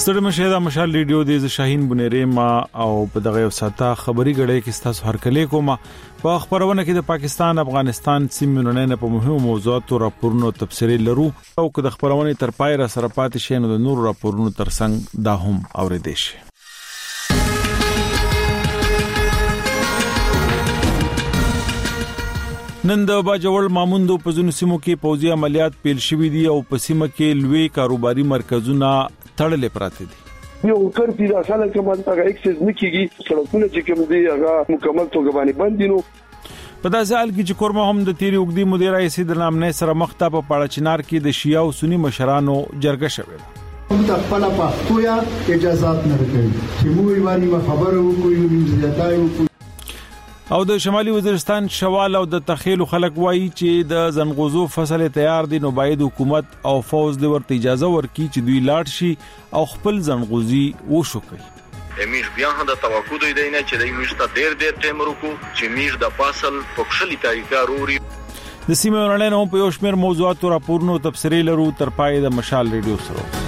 ستړي مشه دا مشال ریډیو د شاهین بنيري ما او په دغه یو ساته خبري غړې کې تاسو هرکلی کوم په خبرونه کې د پاکستان افغانستان سیمونو نه په مهمو موضوعاتو راپورونو تفصیلي لرو او که د خبرونه تر پای را سره پاتې شي نو د نور راپورونو ترڅنګ دا هم اوریدئ شي. نن د باجوړ ماموندو په ځینو سیمو کې پوځي عملیات پیل شوې دي او په سیمه کې لوی کاروباري مرکزونه تړلې پراته دي. یو کړ دي د خلک کومه هغه اکسس نکېږي سړکونه چې کوم دي هغه مکمل توګه باندې بند دي. نو په داسې حال کې چې کورما هم د تیری وګړي مدیر رئیس د نامنې سره مخته په پاړچنار کې د شیعه او سنی مشرانو جرګه شوه. هم د خپل پښتو یا اجازهات نه ورکړي چې موږ باندې خبرو کوو مزیاتایو او د شمالي وزیرستان شوال او د تخیل خلک وایي چې د زنغوزو فصل تیار دي نو باید حکومت او فوز د ورته اجازه ورکړي چې دوی لاړ شي او خپل زنغوزي وشو کوي. میش بیا هم د توقع دی نه چې د میشته ډیر ټیم ورکو چې میش د فصل په خشلي طریقه روري. د سیمه ورننه په یو شمېر موضوعاتو راپورونو تفصیلي لرو تر پای د مشال ریډیو سره.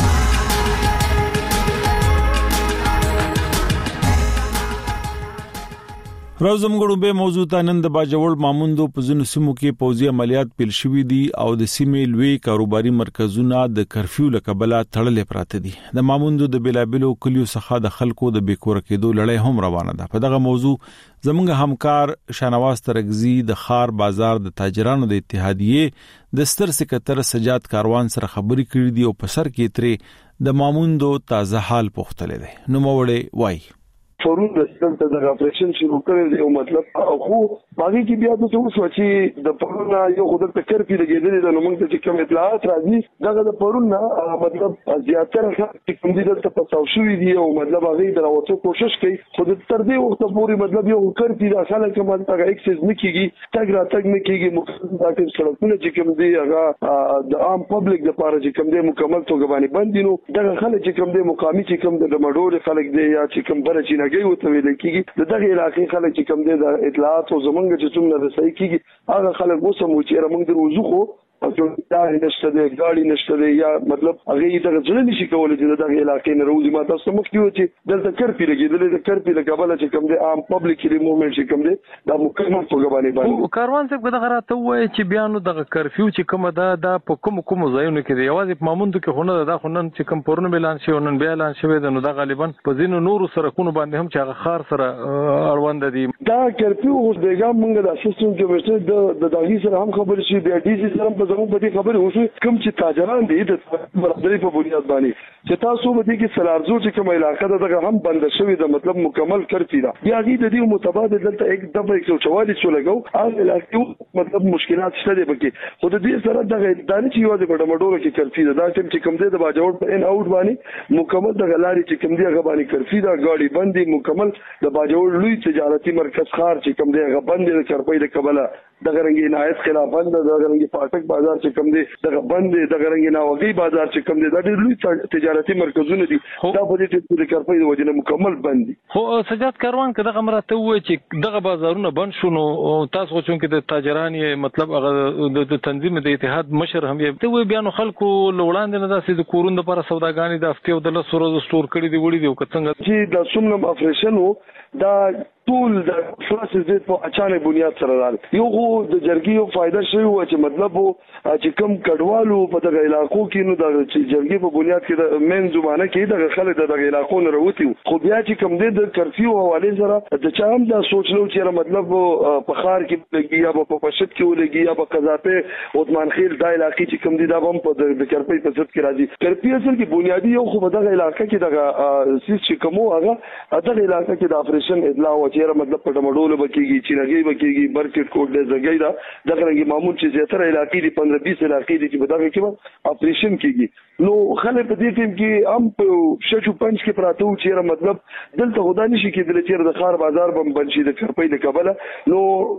روزم غړو به موضوع ته نن د باجوړ ماموندو په ځینو سیمو کې پوځي عملیات پیل شوې دي او د سیمې لوی کاروباري مرکزونه د کرفیو لکبله تړلې پراته دي. د ماموندو د بلابلو کلیو څخه د خلکو د بیکور کېدو لړۍ هم روانه ده. په دغه موضوع زموږ همکار شانواز ترغزي د خار بازار د تاجرانو د اتحادیې د ستر سکتر سجاد کاروان سره خبري کړې دي او په سر کې ترې د ماموندو تازه حال پوښتلې ده. نو موړې وای فورون د سیستم د اپریشن شروع کړل دی او مطلب خو باقي کې بیا د څه چې د پرونا یو خدای په کار کې لګیدل د نومنګ ته کوم اطلاعات راځي دغه د پرونا مطلب زیاتره چې کوم دي د تاسو شوې دي او مطلب هغه د راوځو کوشش کوي خو د تر دې وخت پورې مطلب یو کار کې د خلک کوم هغه اکسس نکېږي تګ را تګ نکېږي مخاطب سړکونه چې کوم دي هغه د عام پبلک لپاره چې کوم دي مکمل توګه باندې بند دي. نو دغه خلک چې کوم دي مقامي چې کوم د مډور خلک دي یا چې کوم بر چې نه وته ویل کېږي دغه علاقې خلک چې کوم دي د اطلاعات او زمونږ چې څومره رسېږي کېږي هغه خلک وسمو چې موږ د وضو او دا نشته د ګاډي نشته دی یا مطلب هغه دغه ځل نشي کولای چې دغه علاقې نه روزي ما تاسو مخ کې و چې دلته کرپی لګیدل د کرپی لګابل چې کوم دي عام پبلک موومېنټ چې کوم دي دا مکمل توګه باندې کاروان څخه دغه راته وایي چې بیانو دغه کرفیو چې کوم دا په کوم ځایونو کې دی یوازې ماموندو کې خونه دا خونن چې کوم پورونه اعلان شي ونن بیا اعلان شوی دی نو دا غالبا په ځینو نورو سرکونو باندې هم چې هغه خار سره اړوند دي. دا کرفیو اوس دغه موږ د اسسټنټ کمشنر د داغي سره هم خبرې شي د ډي سي سره په زموږ په خبرې کوم چې تاجران دي د برابرۍ په بنیاد باندې چې تاسو به دي کې سلارزو چې کوم علاقه دغه هم بند شوی د مطلب مکمل کرفی دا یا دې د دې متبادل دلته یک دفعه 144 شو لګاو هغه علاقه مطلب مشکلات شته دي بګي خو د دې سره دغه دانه چې یو د ډمډورو کې کرفی دا چې کوم دې د باجوړ په ان اوټ باندې مکمل د غلاري چې کوم دې هغه باندې کرفی دا ګاډي بندي مکمل د باجوړ لوی تجارتي مرکز خار چې کوم دې هغه بندي د کرپۍ د کبله دغه رنګي نایت خلاف بند دغه رنګي پاټک بازار چې کوم دي دغه بند دغه رنګي ناوګي بازار چې کوم دي دا ډېر لوی تجارتي مرکزونه دي دا په دې چې د کرپۍ د وجنه مکمل بند دي. خو سجاد کاروان کده غمرته وای چې دغه بازارونه بند شونه تاسو چون کې د تاجران مطلب هغه د تنظیم د اتحاد مشر هم یې ته بیان خلکو لوړاند نه داسې د کورون لپاره سوداګانی د هفته او د لسورو سٹور کړی دی وړي دی او څنګه چې د سومنم اپریشن دا ټول د خلاص زید په اچانک بنیاد سره راغلی یو د جرګي یو فائدہ شوی و چې مطلب چې کم کډوالو په دغه علاقو کې نو د جرګي په بنیاد کې د مین زمانه کې دغه خلک دغه علاقو نه راوتی خو بیا چې کم د کرفیو حواله سره د چا هم دا سوچ نو چې مطلب په خار کې لګي یا په پښت کې ولګي یا په قزاپه عثمان خیل دا علاقې چې کم دي دا هم په د کرپۍ په ضد کې راځي. کرپۍ اصل کې بنیادی یو خو دغه علاقې کې دغه سیس چې کومو هغه دغه علاقې کې د اپریشن اطلاع چیرې مطلب په ډمډول بکیږي چینګي بکیږي برکټ کوټ دې زګي دا دغه رنګي معمول چې زیاتره علاقې دي 15-20 علاقې دي چې په دغه کې اپریشن کیږي نو خلک په دې کې هم په شچو پنځ کې پراته و چیرې مطلب دلته خدا نشي کېدل چې د خار بازار بم بنشي د کرپۍ د کبله نو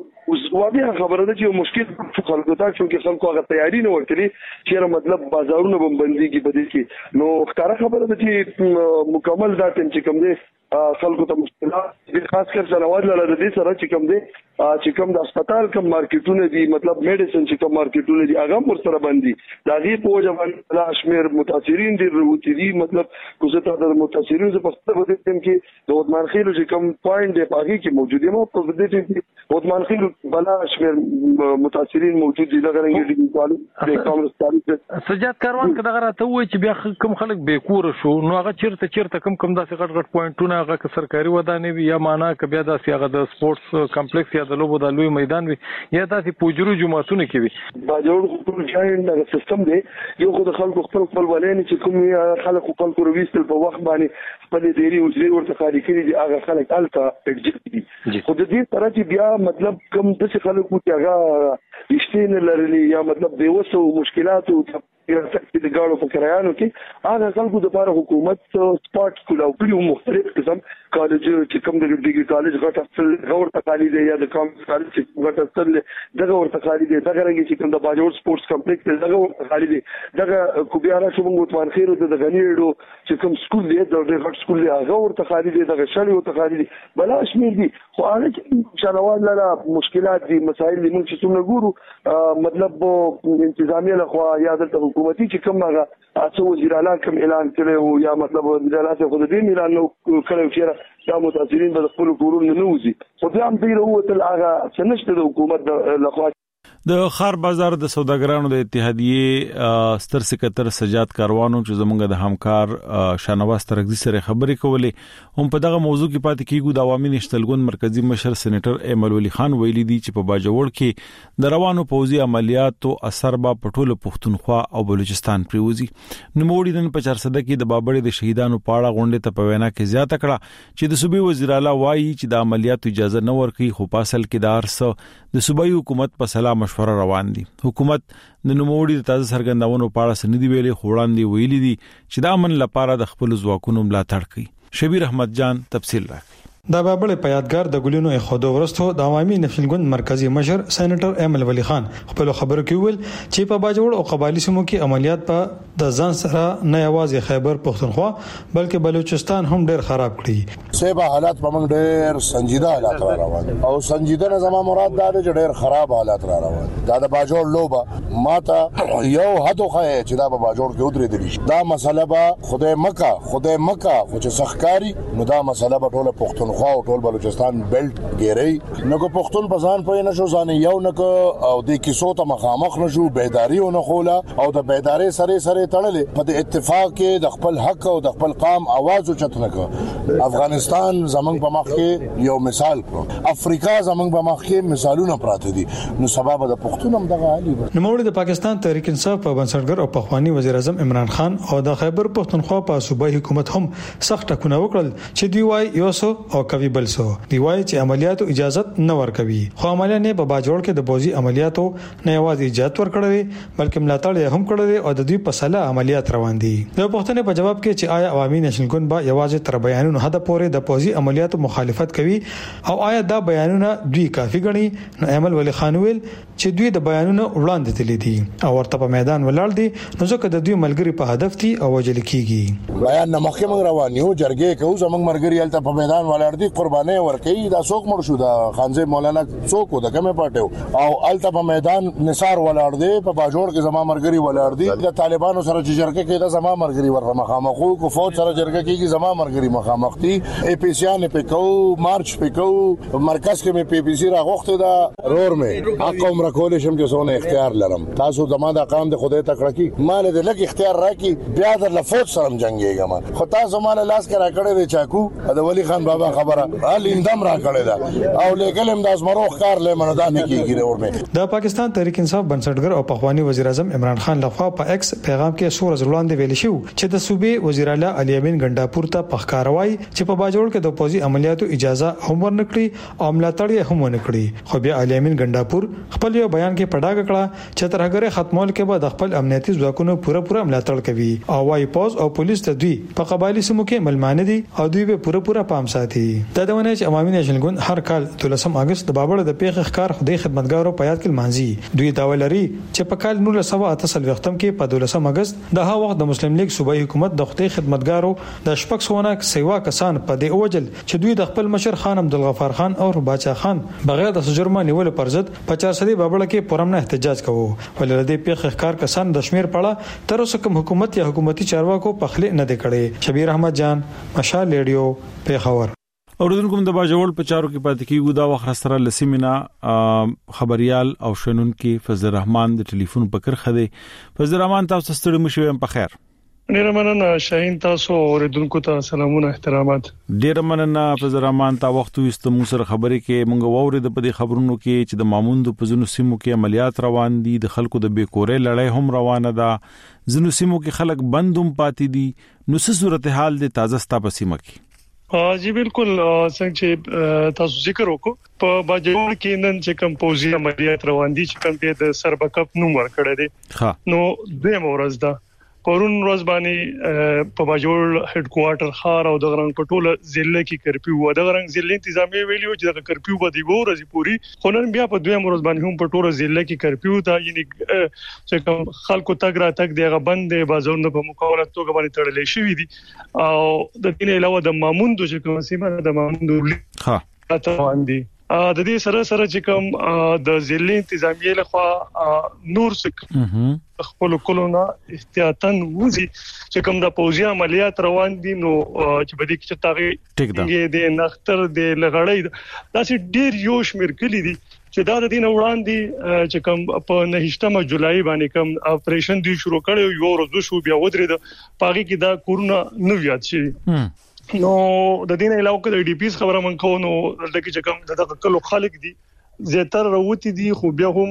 واضح خبره ده چې مشکل خلکو ته چې خلکو هغه تیاری نه ورکړي چې مطلب بازارونه بم بندي کې بدې کې نو ښکارا خبره ده چې مکمل دا چې کوم دي خلکو ته مشکلات خاص کر سنوات لاره د دې سره چې کوم دی چې کوم د هسپتال کوم مارکیټونه دي مطلب میډیسن چې کوم مارکیټونه دي هغه ور سره باندې دا غي په وجه باندې لا شمیر متاثرین دي وروتي دي مطلب کوزه د متاثرین په پسته په دې ټیم کې د عثمان خیل چې کوم پوینټ دی پاږي کې موجود دي مو په دې ټیم کې عثمان خیل بلا شمیر متاثرین موجود دي لکه رنګ دي کانګرس تاریخ سجاد کاروان کدا راته وای چې بیا کوم خلک به کور شو نو هغه چیرته کوم داسې غټ پوینټونه هغه سرکاري ودانې وي یا معنا ک بیا داسې هغه د سپورتس کمپلیکس یا د لوبو د لوی میدان وي یا داسې پوجرو جمعهتونه کې وي دا جوړ ټول ځای د سیستم دی یو خو د خلکو خپل ولین چې کوم خلکو خپل ویستل په وخت باندې خپل دیری او ځیر ورته خالي کړي دي هغه خلک الکا اډجسټ دي خو د دې طرح چې بیا مطلب کوم د خلکو چې هغه رښتینه لري یا مطلب د وسو مشکلات او د ګاړو په کرایانو کې هغه خلکو د لپاره حکومت سپورت سکول او په مختلف قسم کالج چې کوم د ډیګري کالج غوړ تقالید یا د کوم کالج چې غټ اصل دغه ورته خالي دي دغه رنګ چې کوم د باجوړ سپورتس کمپلیکس دغه ورته خالي دي دغه کو بیا را شوم عثمان خیر د غنیړو چې کوم سکول دی د غټ سکول دی هغه ورته خالي دي دغه شالي ورته خالي دي بلا شمیر دي خو هغه چې شنوان لاره مشکلات دي مسائل دي موږ چې څومره ګورو مطلب انتظامیه لخوا یا د حکومتي چې کوم هغه تاسو وزیر اعلی کوم اعلان کړو یا مطلب وزیر اعلی څخه خود دې اعلان نو کړو چې دا متاثرین به خپل کورونه نه وځي خو بیا هم دې وروته هغه سنشته د حکومت لخوا د خار بازار د سوداګرانو د اتحادیې ستر سکتر سجاد کاروانو چې زمونږ د همکار شانواز ترغزي سره خبرې کولې هم په دغه موضوع کې پاتې کیږي د عوامي نشتلګون مرکزی مشر سېنیټر ایمل ولی خان ویلي دي چې په باجوړ کې د روانو پوځي عملیاتو اثر به پټول پښتونخوا او بلوچستان پریوزي نوموړي نن په 400 کې د بابړې د شهیدانو پاړه غونډه ته په وینا کې زیاته کړه چې د صوبې وزیر اعلی وایي چې د عملیاتو اجازه نه ورکړي خو په اصل کې د ارسه د صوبایي حکومت په سلام مشوره روان دي حکومت د نوموړي د تازه سرګندونو په اړه سندې ویلي خوړاندې ویلي دي چې د امن لپاره د خپل ځواکونو ملاتړ کوي شبیر احمد جان تفصیل راکړي د بابړې په یادګار د ګلونو خودو ورستو د عوامي نشنګون مرکزی مشر سېنیټر ایمل ولی خان خپل خبرو کې ویل چې په باجوړ او قبایلی سیمو کې عملیات په د ځان سره نه یوازې خیبر پښتونخوا بلکې بلوچستان هم ډېر خراب کړي سیبا حالات په موږ ډېر سنجیده حالات را روان او سنجیده نه زموږ مراد دا چې ډېر خراب حالات را روان دا د باجوړ لوبه ماته یو حد خو چې دا په باجوړ کې ودرې دي دا مسله به خدای مکه خو چې سخکاری نو دا مسله به ټول پښتون خو ټول بلوچستان بیلټ ګيري نو کو پښتون پسان په نشو ځان یو نکو او د کیسو ته مخامخ نشو بیداری او نه خوله او د بیداری سره تړلې په د اتفاق کې د خپل حق او د خپل قام आवाज اوچت نکو افغانستان زمنګ په مخ کې یو مثال کړو افریقا زمنګ په مخ کې مثالونه پراته دي نو سبب د پښتون هم دغه حالي نوموړي د پاکستان تحریک انصاف په بنسټګر او پخوانی وزیر اعظم عمران خان او د خیبر پښتونخوا په صوبایي حکومت هم سخت ټکونه وکړل چې دی وای یوسو او کوي بلسو دی وای چې عملیاتو اجازه نه ورکوي خو عملیات نه په باجوړ کې د بوزي عملیاتو نه یوازې اجازه ورکړي بلکې ملاتړ هم کړی او د دوی په سلا عملیات روان دي د پښتنې په جواب کې چې آیا عوامي نشنګون با یوازې تر بیانونو حد پورې د بوزي عملیاتو مخالفت کوي او آیا دا بیانونه دوی کافي غني نو ایمل ولی خان ویل چې دوی د بیانونو وړاندې تللی دي او ورته په میدان ولاړ دي نو ځکه د دوی ملګری په هدف دي او وجل کیږي بیان نه مخکې موږ روان یو جرګې کوو زمنګ مرګري الته په میدان ولاړ دي قرباني ورکې دا څوک مړ شو دا خانزه مولانا څوک د کومه پټو او الته په میدان نثار ولاړ دي په باجوړ کې زما مرګري ولاړ دي د طالبانو سره چې جرګه کې دا زما مرګري ورته مخامخو کو فوج سره جرګه کې زما مرګري مخامخ دي اي پي سي ان په کو مارچ په کو مرکز کې مې پي پي سي راغوخته دا رور مې حق عمر کول شم چې سونه اختیار لرم تاسو زما د قام د خدای تکړه کی مال دې لګ اختیار راکې بیا د لفوت سره جنگيږم خو تاسو مال لاس کرا کړې د چاکو د ولی خان بابا خبره لیندم را کړی دا او لګلم د ازمرو ښکار لمنه دا نه کیږي ورمه د پاکستان تحریک انصاف بنسټګر او پخوانی وزیر اعظم عمران خان لخوا په ایکس پیغام کې سور ځوړاندې ویل شو چې د صوبې وزیر اعلی علي امین ګنڈاپور ته پخکاروي چې په باجوړ کې د پوزي عملیاتو اجازه هم ورنکړي او ملاتړ هم ونکړي خو بیا علي امین ګنڈاپور خپل یو بیان کې پډاګ کړه چې تر هغه ختمول کې به د خپل امنیتي ځواکونو پوره ملاتړ کوي او وايي پوز او پولیس ته دوی په قبایلی سیمو کې ملمانه دي او دوی به پوره پام ساتي دا د ونې چې عوامي نشنګون هر کال 13 اگست د بابړ د پیښ ښکار خدای خدمتګارو په یاد کې مانځي دوی دا ولري چې په کال 1998 وختم کې په 12 اگست د ها وخت د مسلم لیگ صوبایي حکومت د خدای خدمتګارو د شپږ سوونه سیوا کسان په دې وجل چې دوی د خپل مشر خان عبدالغفار خان او باچا خان بغیر د جرمه نیول پر ضد په 400 بابړه کې پرمنه احتجاج کوو ولر دې پیښ ښکار کسان د شمیر پړه تر اوسه کوم حکومت یا حکومتي چارواکو په خله نه دی کړي. شبیر احمد جان مشال ریډیو پیښور. اوردونکو د باجوړ په چارو کې پاتې کیږي دا وخت سره لسیمینا خبريال او شنن کې فضل الرحمن د ټلیفون په کرخه دی. فضل الرحمن تاسو ستړي مشوي په خیر. ډیر مننه شاهین تاسو اوریدونکو ته سلامونه احترامات. ډیر مننه فضل الرحمن تا وخت وستمو سره خبرې کې مونږ وورید په دې خبرونو کې چې د ماموند په ځینو سیمو کې عملیات روان دي د خلکو د بیکورې لړۍ هم روانه ده ځینو سیمو کې خلک بندوم پاتې دي نو څه صورتحال د تازه ستا په سیمه کې؟ جی بالکل څنګه چې تاسو ذکر وکړو په باجوړ کې نن چې کوم پوزي عملیات روان دي چې کوم په سربکپ نوم ورکړی دی نو دویم ورځ ده پرون ورځ باندې په باجوړ هډ کوارټر خار او د غرنګ پټوله ضلع کې کرفیو و د غرنګ ضلع انتظامی ویلیو چې د کرفیو په دی ورځې پوری خنن بیا په دویم ورځ باندې هم پټوله ضلع کې کرفیو دا یعنی چې کوم خلکو تګ را تګ دی غبند بازارونو په مقابله توګه باندې تړلې شوې دي او د دې علاوه د ماموند چې کوم سیمه د ماموند روان دي د دې سره چې کوم د ضلع انتظامی له خوا نور څخه خپل کولونه احتیاطاً وزي چې کوم د پوزي عملیات روان دي نو چې بده کې تاغي د نختر د لغړی دا چې ډیر یو شمیر کلی دي چې دا د دین وړاندې چې کوم په 9 جولای باندې کوم اپریشن دی شروع کړو یو ورځ شو بیا ودرېد پاګه کې دا کورونا نو یاد شي نو د دین علاوه د ډي پی اس خبره من کو نو د کې کوم د کلو خالق دي زیاتره راوتی دي خو بیا هم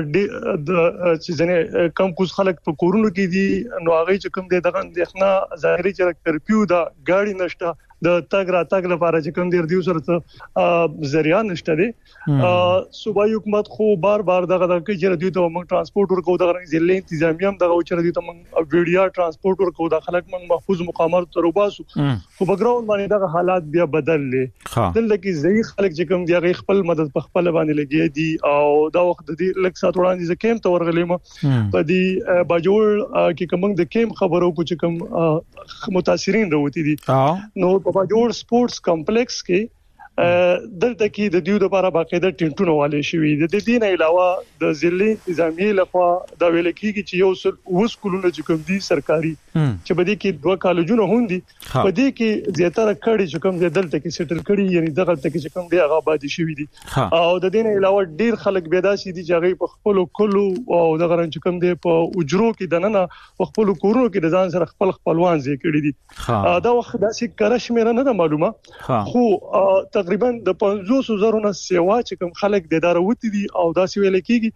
د چې ځنه کم کوز خلک په کورونو کې دي نو هغه چې کوم دغه اندېښنه ظاهري چې کرفیو دا گاډي نشته د تګ را تګ لپاره چې کوم ډیر دیو سره ذریعہ نشته دي صوبایي حکومت خو بار دغه کې چې دوی ته موږ ترانسپورت ورکو دغه ضلع انتظامیه هم دغه چې دوی ته موږ ویډیا ترانسپورت ورکو د خلک موږ محفوظ مقامات تر وباسو خو بګراوند باندې دغه حالات بیا بدل لې دلته کې ځای خلک چې کوم دی خپل مدد په خپل باندې لګي دي او دا وخت د دې لک سات وړاندې ز کېم ته ورغلم په دې باجوړ کې کوم د کېم خبرو کو چې کوم متاثرین وروتي دي نو په باجوړ سپورتس کمپلیکس کې دلته کې د دیو لپاره باقاعده ټینټونه والي شوی د دې نه علاوه د ضلع انتظامی لخوا دا ویل کېږي چې یو وس کولونه چې کوم دي سرکاري چې بده کې دوه کالجونه هوندي په دې کې زیاتره کړي چې کوم دلته کې سیټل کړي یعنی دغه ته کې کوم دی هغه آباد شوی دي او د دې نه علاوه ډیر خلک پیدا شي دي چې هغه په خپل کلو او دغه رنګ چې کوم دی په اجرو کې دننه په خپل کورونو کې د ځان سره خپلوان ځای کړي دي دا وخت داسې کرش مې نه معلومه خو تقریبا د 500,000 نه سیوا چې کوم خلک د ادارې وتی دي او داسې ویل کېږي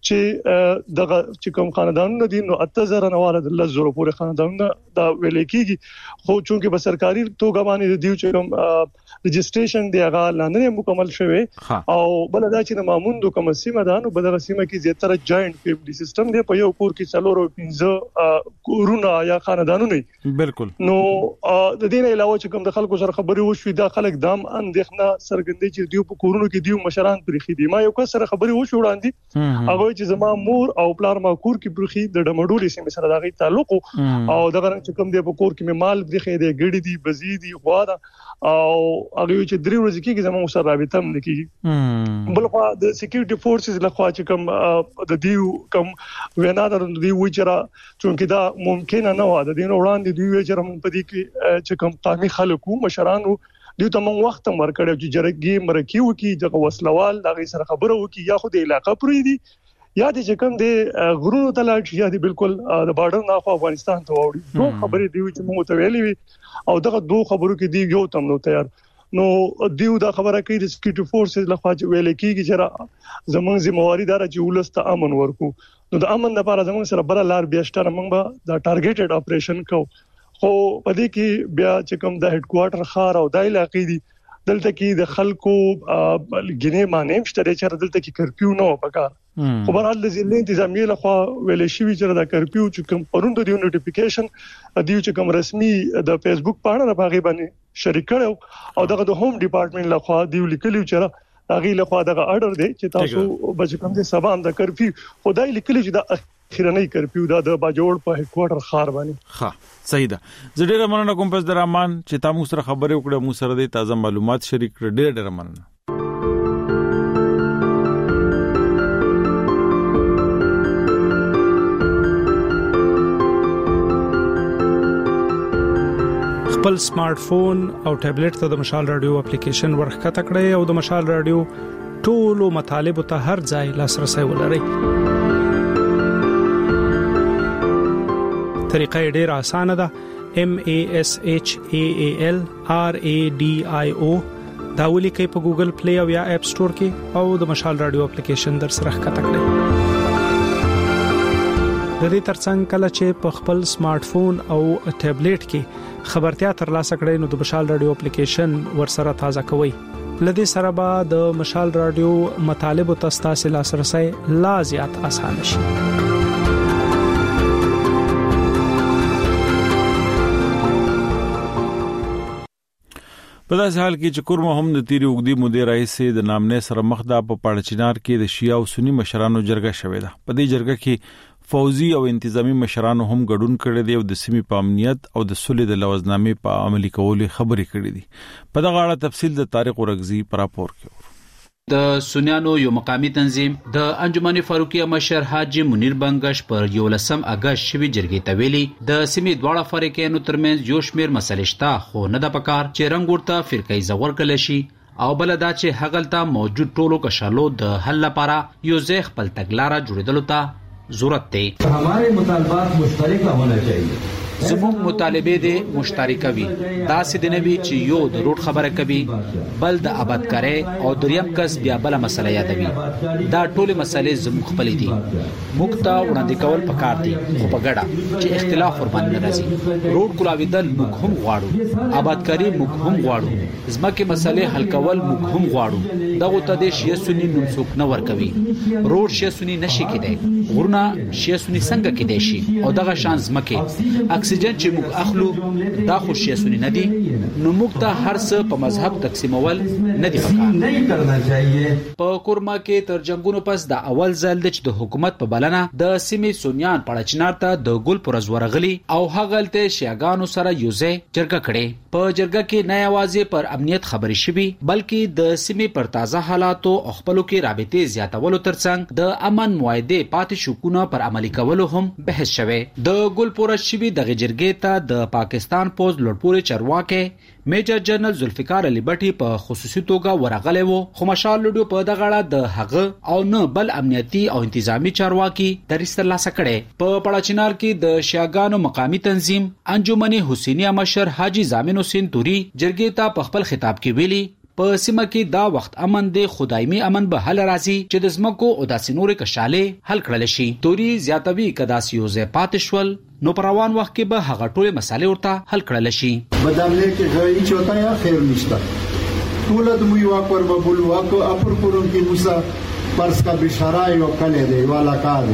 چې دغه چې کوم خاندانونه دي نو 8000 نه واره د 10,000 پورې خاندانونه دا ویل کېږي خو چونکه په سرکاري توګه باندې دیو چې کوم رجسټریشن دی هغه لاندې مکمل شوی او بل دا چې د ماموند کوم سیمه ده نو په دغه سیمه کې زیاتره جاینټ فیملی سیستم دی په یو کور کې څلور او 15 کورونه یا خاندانونه بالکل نو د دې نه علاوه چې کوم د خلکو سره خبري وشوي دا خلک دام اندېښنه سرګندې چې دیو په کورونو کې دیو مشران پرخي دي ما یو کس سره خبري وشو وړاندې هغه چې زما مور او پلار ما کور کې پرخي د ډمډولې سیمه سره دغه تعلق او دغه چې کوم دی په کور کې مال د خې دی ګړې دی بزیدي خو دا او هغه چې درې ورځې کې زموږ سره رابطه هم نکېږي بل خو د سکیورټي فورسز له خوا چې کوم د دیو کوم وینا د دی وچرا چې دا ممکن نه و د دین وړاندې دی وچرا په دې کې چې کوم قومي خلکو مشرانو دوی ته موږ وخت مرکړو چې جرګي مرکی وکي د وسلوال دغه سره خبره وکي یا خو د علاقې پرې دي یا د چې کوم د غرونو تلاش یا د بالکل د بارډر نه خو افغانستان ته وړي نو خبرې دی چې موږ ته ویلې او دغه دوه خبرو کې دی یو تم نو تیار نو دیو دا خبره کوي د سکیورټي فورسز لخوا چې ویل کېږي چې زموږ ذمہواری دار چې ولست امن ورکو نو د امن لپاره زموږ سره بل لار بیاشتره موږ به دا ټارګټډ اپریشن کو خو پدې کې بیا چې کوم د هډ کوارټر خار او د علاقې دي دلته کې د خلکو غنې مانیم شته چې دلته کې کرفیو نه وکړ خو برحال د ضلع انتظامی له خوا ویل شوی چې د کرفیو چې کوم پروند دی نوټیفیکیشن دیو چې کوم رسمي د فیسبوک پاڼه په هغه باندې شریک کړو او دغه د هوم ډپارټمنټ له خوا دیو لیکلی چې هغه له خوا دغه اورډر دی چې تاسو بچ کوم دي سبا هم د کرفیو خدای لیکلی چې د خیرنۍ کرفیو د باجوړ په هډکوارټر خار باندې. ها صحیح ده. زه ډېر مننه کوم پس درمان چې تاسو سره خبرې وکړه، مو سره د تازه معلومات شریک کړ. ډېر مننه. خپل سمارټ فون او ټابلیټ ته د مشال رادیو اپلیکیشن ورخته کړئ او د مشال رادیو ټولو مطالب ته هر ځای لاسرسي ولرئ. طریقه ډېره اسانه ده. MASHAAL RADIO دا ولیکئ په ګوګل پلی او یا اپ سٹور کې او د مشال رادیو اپلیکیشن در سره ښکته کړئ. د دې ترڅنګ کله چې په خپل سمارټ فون او ټابلیټ کې خبرتیا ترلاسه کړئ نو د مشال رادیو اپلیکیشن ورسره تازه کوئ. لدې سره به د مشال رادیو مطالب او تاسو لاسرسي لا زیات آسان شي. په داسې حال کې چې کورما هم د تیری وګړي مدیر رئیس د نامنې سره مخ ده په پړچینار کې د شیعه او سنی مشرانو جرګه شوې ده. په دې جرګه کې فوزي او انتظامی مشرانو هم ګډون کړي دي او د سیمې په امنیت او د صلح د لوزنامې په عملي کولو خبرې کړي دي. په دغه اړه تفصیل د طارق ورغزي پر راپور کې. د سنیانو یو مقامی تنظیم د انجمن فاروقیه مشر حاجی منیر بنگش پر 11 اگست شوی جرګې ته ویلي د سیمې دواړه فریقینو ترمنځ یو شمیر مسلې شته، خو نه د پکار چې رنګ ورته فرقې زور کړي شي او بل دا چې هغلته موجود ټولو کشالو د حل لپاره یو ځای خپل تګلارې جوړېدل ته ضرورت دی. हमारे मुतालबात मुश्तरक होना चाहिए. زموږ مطالبه دي مشترکه وي. دا سیدنوي چې یو د روټ خبره کوي، بل د آبادکاري او دریم کس بیا بل مسله یادوي. دا ټول مسلې زموږ خپل دي. موږ ته وړاندې کول پکار دي، خو په ګډه چې اختلاف ور باندې راځي. روټ کولاویدل موږ هم غواړو، آبادکاري موږ هم غواړو، ځمکه مسلې حل کول موږ هم غواړو. دغه ته د شیعه سنی نوم څوک نه ور کوي. روټ شیعه سنی نشي کېدای، غرونه شیعه سنی څنګه کېدای شي او دغه شان ځمکه اکسیجن چې موږ اخلو دا خو شیعه سنی نه دي، نو موږ ته هر څه په مذهب تقسیمول نه دي پکار. په کورما کې تر جنگونو پس د اول ځل چې د حکومت په بلنه د سیمې سونیان پړچنار ته د ګل پرز ورغلي او هغلته شیعاګانو سره یوځای جرګه کړي. په جرګه کې نه یوازې پر امنیت خبرې شوي بلکې د سیمې پر تازه حالاتو او خپلو کې رابطې زیاتولو ترڅنګ د امن معاهده پاتې شکونه پر عملي کولو هم بحث شوه. د ګل پرز شوي د جرګې ته د پاکستان پوز لوړپوړي چارواکي میجر جنرال ذوالفقار علي بټي په خصوصي توګه ورغلی وو، خو مشال لډو په دغه اړه د هغه او نه بل امنیتي او انتظامی چارواکي دریځ ترلاسه کړي. په پړچینار کې د شیعاګانو مقامی تنظیم انجمن حسینیه مشر حاجی زامن حسین توري جرګې ته په خپل خطاب کې ویلي په سیمه کې دا وخت امن دی، خدایمي امن به حل راځي چې د زمکو او داسې نورې کشاله حل کړل شي. توري زیاتوي کدا سیوزه پاتې شول نو پر روان وخت کې به هغه ټول مسالې ورته حل کړل شي. بدامله کې غوړي چوتا یا خیر نشته. ټول د مو یو پر ببول واکو اپر پرون کې موسی پرس کا بشارای او کله دی والا کار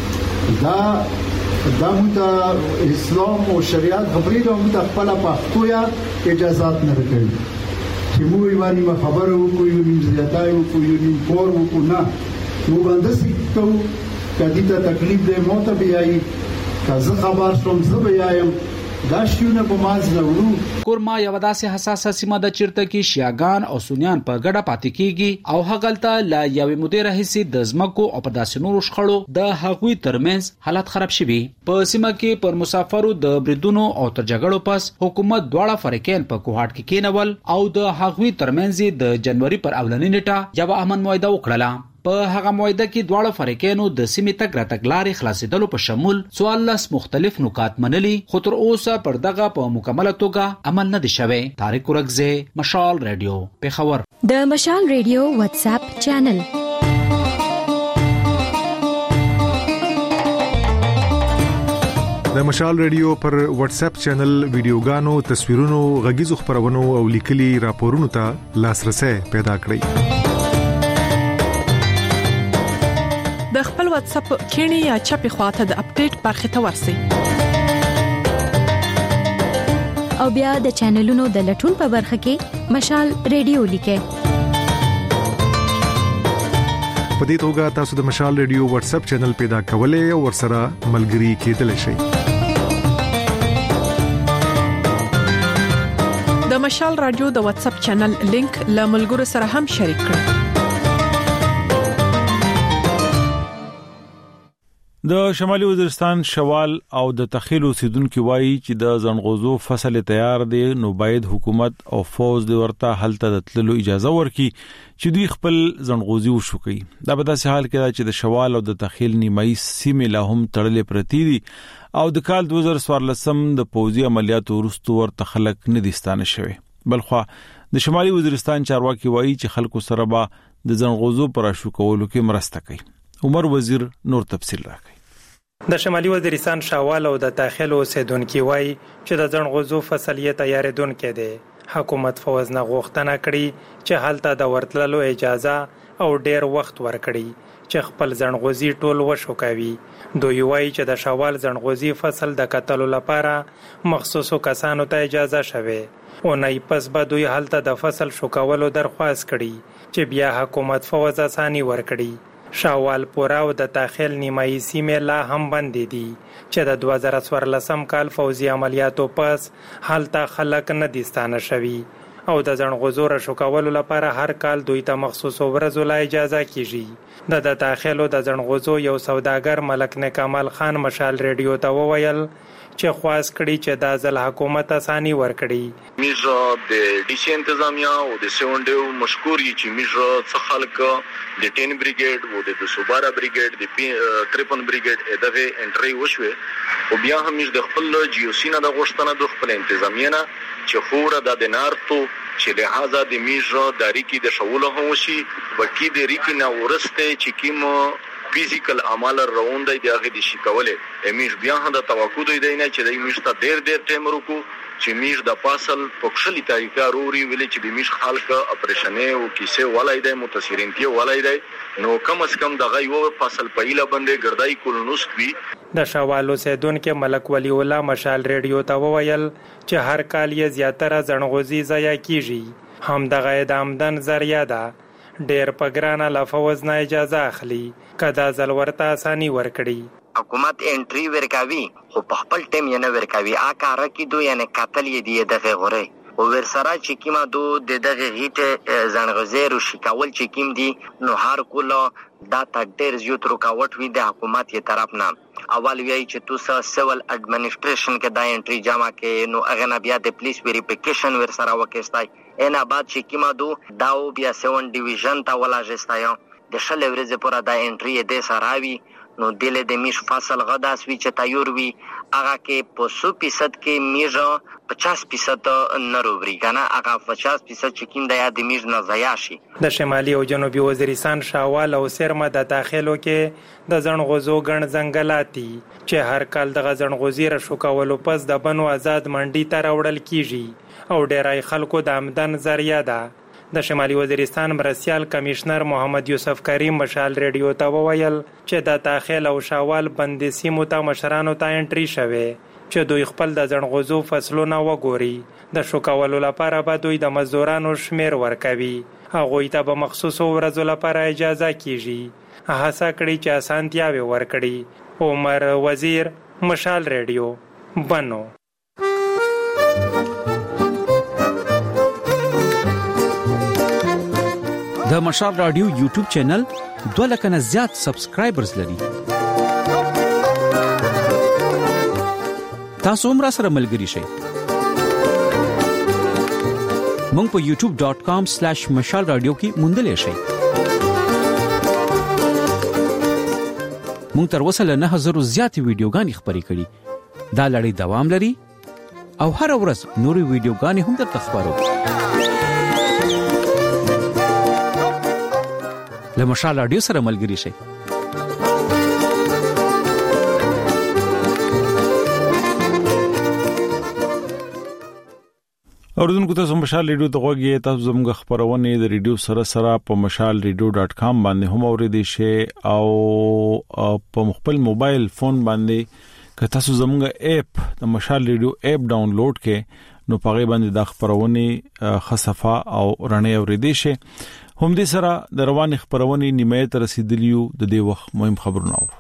دا مت اسلام او شریعت خبرې د مت خپل په کویا اجازهات نه ورکړي چې موږ یې باندې ما خبرو کوو یو نیم زیاتای او کوو یو نیم کور وکړو نه موږ باندې سیټو کدی ته تکلیف دې مو ته بیاي کزه خبر شوم زه بیایم دا شونه په ماز نورو. کورما یو داسې حساسه سیمه د چیرته کې شیعاګان او سنیان په ګډه پاتې کیږي او هغلته لا یوې مودې راهیسې د زمکو او په داسې نورو شخړو د هغوی ترمنځ حالت خراب شوي. په سیمه کې پر مسافرو د بریدونو او تر جګړو پس حکومت دواړه فریقین په کوهاټ کې کېنول او د هغوی ترمنځ د جنوري پر اولنۍ نیټه یو امن معاهده وکړه. په هغه معاهده کې دواړه فریقینو د سیمې تګ راتګ لارې خلاصېدلو په شمول 14 مختلف نکات منلي، خو تر اوسه پر دغه په مکمله توګه عمل نه دی شوی. طارق ورغزی، مشال رادیو، پیښور. د مشال رادیو واتس اپ چینل د مشال رادیو پر واتس اپ چینل ویډیوګانو، تصویرونو، غږیزو خبرونو او لیکلي راپورونو ته لاسرسي پیدا کړئ. د خپل واتس اپ کینی یا چپی خواته د اپډیټ برخه ته ورسئ او بیا د چینلونو د لټون په برخه کې مشال رادیو لیکه. په دې توګه تاسو د مشال ریډیو واتس اپ چینل پیدا کولای او ورسره ملګري کېدلی شئ. د مشال رادیو د واتس اپ چینل لینک له ملګرو سره هم شریک کړئ. د شمالي وزیرستان شوال او د تخیل اوسیدونکو وایي چې د زنغوزو فصل تیار دی، نو باید حکومت او فوج د ورته حالت د تللو اجازه ورکړي چې دوی خپل زنغوزي وشوکي. دا په داسې حال کې دا چې د شوال او د تخیل نیمایي سیمې لا هم تړلې پرتی دي او د کال 2014 د پوځي عملیاتو وروسته ورته خلک نه دي ستانه شوی. بلخو د شمالي وزیرستان چارواکي وایي چې خلکو سره به د زنغوزو پر شوکولو کې مرسته کوي. عمر وزیر نور تفصیل راکړي. د شمالي وزیرستان شاوال او د داخل اوسیدونکو وایي چې د زنغوزو فصل یې تیارېدونکو دی. حکومت فوز نه غوښتنه کړې چې هلته د ورتللو اجازه او ډیر وخت ورکړي چې خپل زنغوزي ټول وشوکوي. دوی وایي چې د شاوال زنغوزي فصل د کتلو لپاره مخصوصو کسانو ته اجازه شوه او نه پس به دوی هلته د فصل شوکولو درخواست کړي چې بیا حکومت فوز اساني ورکړي. شاوال پورا او د داخل نیمایي سیمې لا هم بندې دي چې د 2014 کال فوزي عملیاتو پس هلته خلک نه دي ستانه شوي او د زنغوزو رشوکولو لپاره هر کال دوی ته مخصوص ورځو لا اجازه کیږي. د داخلو د زنغوزو یو سوداګر ملک نکمال خان مشال ریډیو ته وویل چې خواست کړي چې د ځل حکومت اساني ورکړي. میجا د ډي سي انتظامیه او د سیونډو مشکور یي چې میجا څخه خلک د 10 بریګیډ او د 212 بریګیډ د 53 بریګیډ دغه انټری وشوه او بیا هم د خپل جیوسینا د غوښتنه د خپل انتظامیه نه چې خوره د دینارتو چې لہذا د میجا داری کې د شغله هم شي بلکې د ریکی نه ورسته چې کیم فزیکل اعمال روان دی دغه د شکوله امیش بیا هم د توقع دی نه چې د میشته ډیر ټیم ورکو چې میش د پاسل پخښلی طریقه روري ویل چې د میش خلک اپریشنې او کیسه ولای دی متاثرینتی ولای دی نو کم از کم دغه یو فصل پهیله باندې ګرځای کولنوس وی. د شوالو سیدونکو ملک ولی الله مشال ریډیو ته وویل چې هر کال یې زیاتره زنغوزي ضایع کیږي هم دغه د آمدن ذریعہ ده ډیر پګرانه لفوز نه اجازه اخلي کدا ځل ورته اساني ورکړي. حکومت انټری ورکاوي خو په خپل ټیم یې نه ورکاوي اکاره کې دوی یعنی قتل یې دی دغه غره او ورسره چې کیما دو دغه هیټ زنغوزي شکول چې کیم دي نو هر کوله دا تډیر زیات رکاوټ وی د حکومت یې طرف نه. اول وی چې توسه سیول اډمنسټریشن کې دا انټری جمع کې نو اغه بیا د پولیس ویریفیکیشن ورسره وکړای اینا بعد چې کیما دو داو بیا 7 ډیویژن ته ولاجستایو د شل ورځې پورا دا انټری د سراوي نو دله د میش فصل غداس وی چې تیار وی هغه کې په 100% کې میجا 50% نرووري کنه هغه 50% چې کیند یا د میج نه ضایع شي. د شمالي او جنوبي وزیرستان شاوال او سرمه د داخلو کې د زنغوزو ګڼ ځنګلاتي چې هر کال د زنغوزي رشوکولو پس د بنو آزاد منډي ته راوړل کیږي او ډیرای خلکو د آمدن ذریعہ ده. د شمالي وزیرستان مرستيال کمشنر محمد یوسف کریم مشال ریډیو ته وویل چې د داخل او شاوال بندې سیمو ته مشرانو ته انټری شوه چې دوی خپل د زنغوزو فصلونه وګوري. د شوکولو لپاره به دوی د مزدورانو شمیر ورکوي هغه ته به مخصوصو ورځو لپاره اجازه کیږي. هڅه کړی چې اسانتیاوي ورکړي. عمر وزیر مشال ریډیو بنو. د مشال رادیو یوټیوب چینل 2 لک نه زیات سبسکرایبرز لري. تاسو هم را سره ملګري شئ. مونږ په youtube.com/mashalradio کې موندلې شئ. مونږ تر اوسه له 9000 زیات ویډیوګانې خبرې کړې. دا لړۍ دوام لري او هر ورځ نوري ویډیوګانې هم درته خبرو. له مشال رادیو سره ملګري شئ. اوردونکو ته مشال ریډیو ته غوږی تاسو زموږ خبرونه د ریډیو سره په mashalradio.com باندې هم اوریدئ شئ او په خپل موبایل فون باندې که تاسو زموږ اپ د مشال ریډیو اپ ډاونلوډ کړئ نو پغې باندې د خبرونه خصفه او رڼې اوریدئ شئ هم دې سره د روان خبرونې نیمه ته رسیدلیو د دې وخت مهم خبرونه اورو.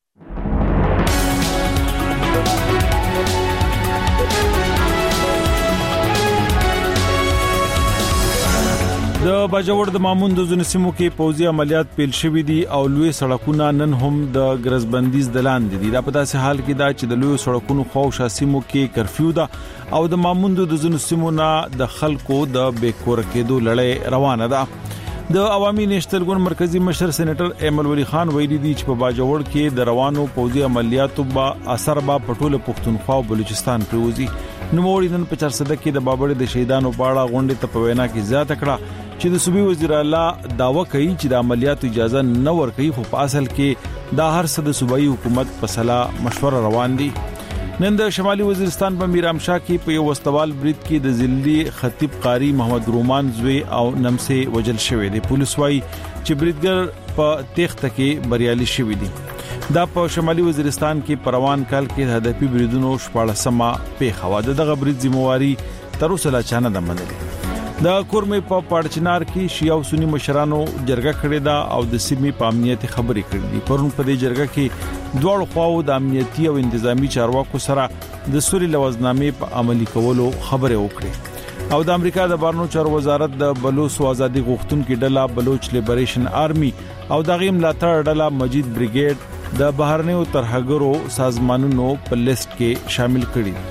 د باجوړ د مامون د ځینو سیمو کې پوځي عملیات پیل شوې دي او لوی سړکونه نن هم د ګرځبندیز دلان دي. دا په داسې حال کې دا چې د لوی سړکونو خواوشا سیمو کې کرفیو ده او د مامون د ځینو سیمو نه د خلکو د بیکور کېدو لړۍ روانه ده. د عوامي نېشنل ګوند مرکزی مشر سېنیټر ایمل ولی خان ویلي دي چې په باجوړ کې د روانو پوځي عملیاتو با اثر با پټوله پښتونخوا او بلوچستان پروزي. نو موري نن په 400 کې د بابړې د شهیدانو باړه غونډه ته په وینا کې زیاته کړه چې د صوبې وزیر اعلی داوا کوي چې د عملیاتو اجازه نه ورکوي، خو په اصل کې دا هر څه د صوبایي حکومت په صلاح مشوره روان دي. نن د شمالي وزیرستان په میرامشاه کې په یو وستوال برید کې د ضلعي خطیب قاری محمد رومان زوی او نمسه وجل شوی دی. پولیس وايي چې بریدګر په تخته کې بریالي شوی دی. دا په شمالي وزیرستان کې پروان کال کې هدفي بریدونو 14مه پیښه و. دغه برید ذمہواری تر اوسه لا چانه د منلې. د کورمې په پاړچنار کې شیعه او سنی مشرانو جرګه کړې ده او د سیمې په امنیتي خبرې کړې دي. پرون په دې جرګه کې دوه خواو د امنیتي او انتظامی چارواکو سره د سولې لوزنامې په عملي کولو خبرې وکړې. او د امریکا د بهرنیو چارو وزارت د بلوچ ازادي غوښتونکو ډله بلوچ لیبریشن آرمي او د غیم ملاتړ ډله مجید بریګیډ د بهرنیو ترهګرو سازمانونو په لیست کې شامل کړي.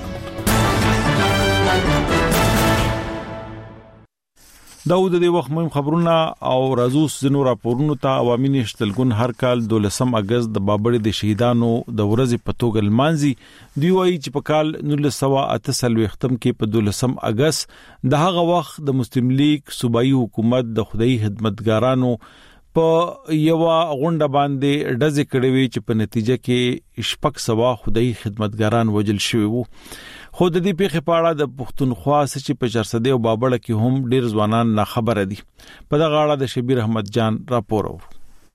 دا د دې وخت مهم خبرونه او رازوس زنو راپورونو ته عوامي نېشنل ګوند هر کال 12 اگست د بابړې د شهیدانو د ورځې په توګه لمانځي. دی وايي چې په کال 1948 کې په 12 اگست د هغه وخت د مسلم لیگ صوبایي حکومت د خدای خدمتګارانو په یو غونډه باندې ډزې کړې وي چې په نتیجه کې شپږ سوا خدای خدمتګاران وژل شوي وو. خو د دې پیښې په اړه د پښتونخوا چې په 400 او بابړه کې هم ډیر ځوانان نه خبره دي. په دغه اړه د شبیر احمد جان راپور اورو.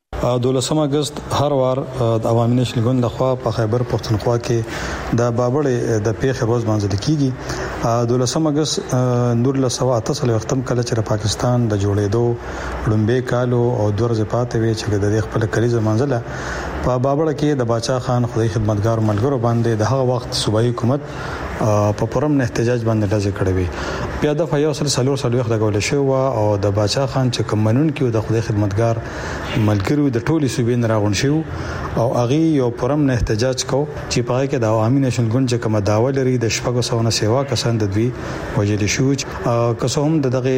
12 اگست هر وار د عوامي نېشنل ګوند لخوا په خیبر پښتونخوا کې د بابړې د پیښې ورځ مانځل کیږي. 12 اگست 1988 وختم کله چې پاکستان د جوړېدو لومبه کالو او د ورځې پاتې وی چې د خپل کلیزه منځله په بابړه کې د باچا خان خدای خدمتګار ملګرو باندې د هغه وخت صوبایي حکومت په پرم نه احتجاج باندې لازم کړی وي. بیا د فیاض سلور وخت د غول شو او د باچا خان چې کمنون کې د خدای خدمتګار ملګرو د ټولي صوبې نه راغون شو او اغي یو پرم نه احتجاج کو چې په کې د عوامي نېشنل ګوند چې کوم داوا لري د شپږو سونه سیوا کسان د دوی وجل شو که هم دغه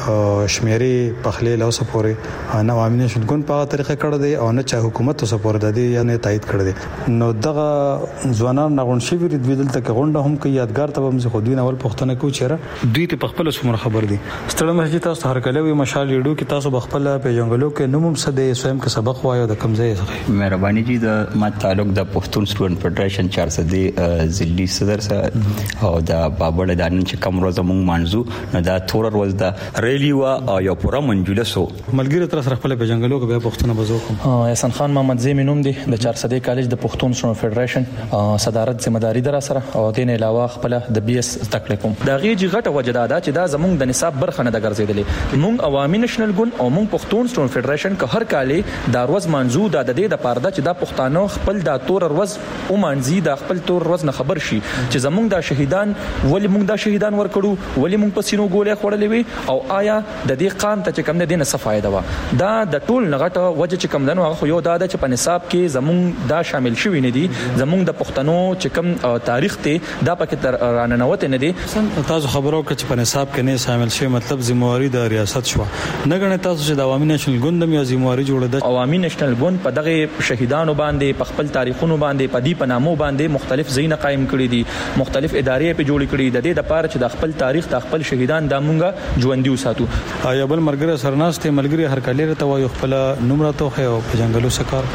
شمیرې په خلیل او سپورې نه عوامي نېشنل ګوند په طریقه کړی دی او نه چا حکومت سپور د دې یعنی تایید کړی دی. نو دغه ځوانان راغون شي دوی دلته کې غونډه هم یادګار ته هم خو دوی نول پښتنه کو چیرې دوی ته خپل سمره خبر دي. ستړي مسجد تاسو هر کله وي مشال لیډو کې تاسو بخپل په جنگلو کې نومم سده سویم کې سبق وایو د کمزې څخه. مهرباني جی د ما تعلق د پښتون سټوډنټ فدریشن 400 ضلعي صدر سره او د بابړې د نن چې کوم ورځ مونږ مانځو نو دا تور ورځ د ریلی وا یو پورا منجوله سو ملګری تر سره خپل په جنگلو کې به پښتنه بزو کوم. احسان خان محمد زمي نوم دی د 400 کالج د پښتون سټوډنټ فدریشن صدارت ذمہ داری در سره او دین علاوه خپل د بي اس تکړه کوم. دا غیږي غټه وجداده چې دا زمونږ د نصاب برخه نه د ګرځیدلې. مونږ عوامي نېشنل ګوند او مونږ پښتون سټوډنټ فدریشن که هر کالي دا ورځ منځو د دې د پارده چې دا پښتانه خپل د تور ورځ او منځي د خپل تور ورځ نه خبر شي چې زمونږ د شهیدان ولی مونږ د شهیدان ورکړو ولی مونږ په سینو ګولې خورلې وي او آیا د دې قام ته چې کم نه دینه څه فائدہ و. دا د ټول نغټه وجه چې کم دنو خو یو دا چې په نصاب کې زمونږ دا شامل شوی نه دي. زمونږ د پښتنو چې کم تاریخ ته دا پکې تر راننوت نه دي. تاسو خبرو کې چې په نصاب کې نه شامل شي مطلب ذمہواری د ریاست شو نه غنه تاسو چې د عوامي نېشنل ګوند مې ذمہواری جوړه ده. عوامي نېشنل ګوند په دغه شهیدانو باندې په خپل تاریخونو باندې په دې پنامو باندې مختلف ځایونه قائم کړي دي مختلف ادارې په جوړ کړي د دې لپاره چې د خپل تاریخ د خپل شهیدان د مونږه ژوندۍ وساتو. آیا بل مرګره سرناسته ملګری هر کله ته وایو خپل نمرته خو په جنگلو سکار کوي.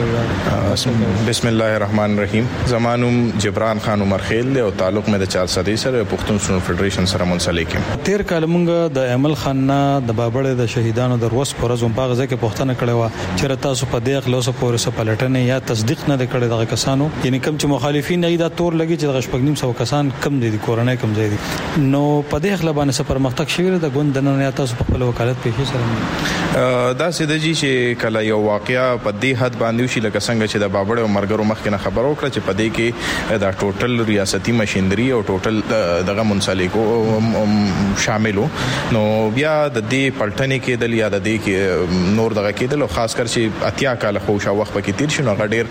بسم الله الرحمن الرحیم. زمانم جبران خان عمر خیل له او تعلق مې د 400 سره پښتون سټوډنټ فدریشن سره منسلک یم. تیر کال مونږ د عمل خان نه د بابړې د شهیدانو د ورځ پر ورځ په غزه کې پښتنه کړې و چې تاسو په دې خلاص پورې سره پلټنه یا تصدیق نه کړی دغه کسانو، یعنی کوم چې مخالفین نه دا تور لګي چې د شپږنیم سو کسان کم دي کورونه کم ځای دي، نو په دې خلا باندې سفر مختک شوی د غوند نه نه تاسو په خپل وکالت پیښې سره دا سیدجی چې کله یو واقعیا په دې حد باندې شي لکه څنګه چې د بابړې او مرګرو مخکې نه خبر وکړه چې په دې کې دا ټوټل ریاستي ماشينري او ټوټل دغه منسلکو شاملو، نو بیا د دې پلټنې کې د یا د دې کې نور دغه کېدل او خاص کر چې اتیا کال خو شاو وخت پکې تیر شنو غډیر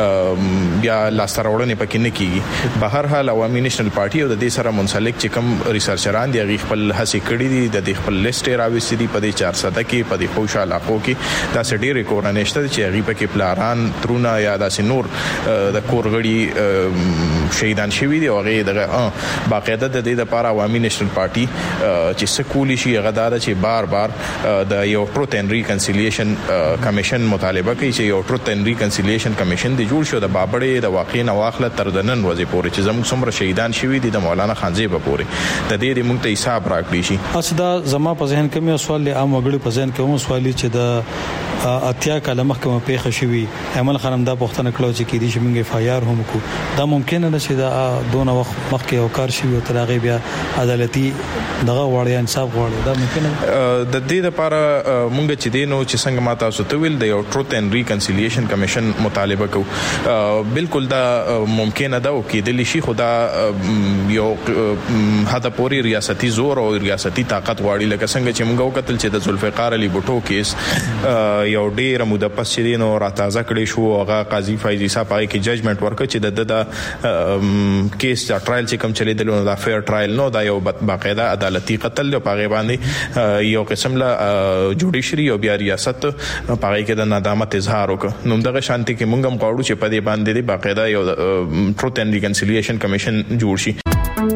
بیا لاستراوړنې پکې نه کیږي. په هر حال عوامي نېشنل پارټي او د دې سره منسلک چې کوم ریسرچران دی غي خپل هڅې کړې دي د دې خپل لیست راوېستې دي په دې 400 کې په دې خوشاله علاقو کې دا سړي ریکورډ نشته چې غي پکې پلاران ترونه یا د نور د کورغړي شهیدان شوی دی او هغه دغه باقاعده د دې لپاره عوامي نېشنل پارټي چې سکولی شي غدار چې بار بار د یو ټروت اینڈ ریکنسیلیشن کمیشن مطالبه کوي چې یو ټروت اینڈ ریکنسیلیشن کمیشن دی جوړ شو د بابړې د واقعي نواخله تر د نن ورځې پورې چې زموږ څومره شهیدان شوی دي د مولانا خانزیب پورې د دې موږ ته حساب راکړي شي. اسدا زما په ذهن کې یو سوال عام وګړي په ذهن کې هم سوالي چې د اتیا کاله مخکمه پیښه شوی عمل خانم دا پښتنه کړو چې کې دي چې موږ فایار هم کو دا ممکن نه چې دا دونه وخت مخکې او کار شوی او ترغه بیا عدالتي دغه وړي انصاف وړي دا ممکن د دې لپاره موږ چې دینو چې څنګه ماته اوسه تویل د یو ټروت اینڈ ریکنسیلیشن کمیشن مطالبه کو بالکل دا ممکن ده او کېدلی شي خدا یو هدا پوری ریاستي زور او ریاستي طاقت غواړي لکه څنګه چې موږ وکتل چې د ذوالفقار علي بوټو کیس یو ډیر موده پس چې نو راتازه کړی شو هغه قاضي فایزي صاحب هغه کې ججمنت ورکړ چې د کیس دا ټرایل چې کوم چلیدل نو دا فیر ټرایل نو دا یو باقاعده عدالتي قتل په هغه باندې یو قسم لا جوډیشري او بیا ریاست په هغه کې د ندامت اظهار وکړ. نو دغه شانتي کې مونږ هم غواړو چې په دې باندې باقاعده یو ټروت اینڈ ریکنسیلیشن کمیشن جوړ شي.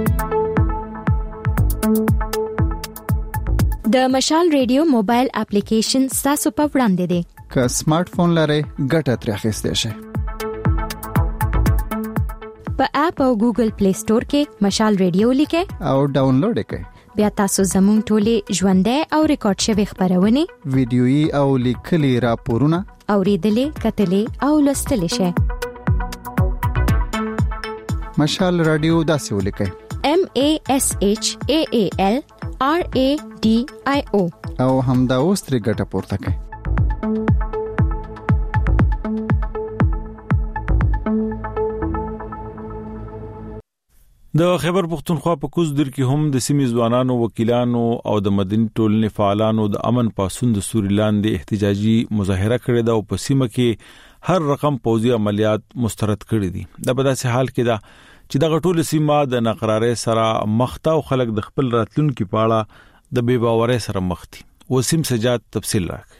د مشال ریډیو موبایل اپلیکیشن تاسو په وړاندې دی. که سمارټ فون لرئ ګټه ترې اخیستئ شئ. په اپ او ګوګل پلی سٹور کې مشال ریډیو لیکئ او ډاونلوډ کړئ. بیا تاسو زموږ ټولې ژوندۍ او ریکارډ شوی خبرونه ویډیويي او لیکلي راپورونه اوریدلې کتلې او لوستلې شئ. مشال رادیو داسې ولیکئ MASHAAL RADIO او همدا اوس ترې ګټه پورته کړئ. د خیبر پختونخوا په کوزدر کې هم د سیمې ځوانانو وکیلانو او د مدني ټولنې فعالانو د امن پاسون د سوري لاندې احتجاجي مظاهره کړې ده او په سیمه کې هر رقم پوځي عملیات مسترد کړې دي. د بداسه حال کې ده چې د غټول سیمه د نقرارې سره مخته او خلک د خپل راتلونکو په اړه د بے باورۍ سره مخ دي. وسیم سجاد تفصیل راکړي.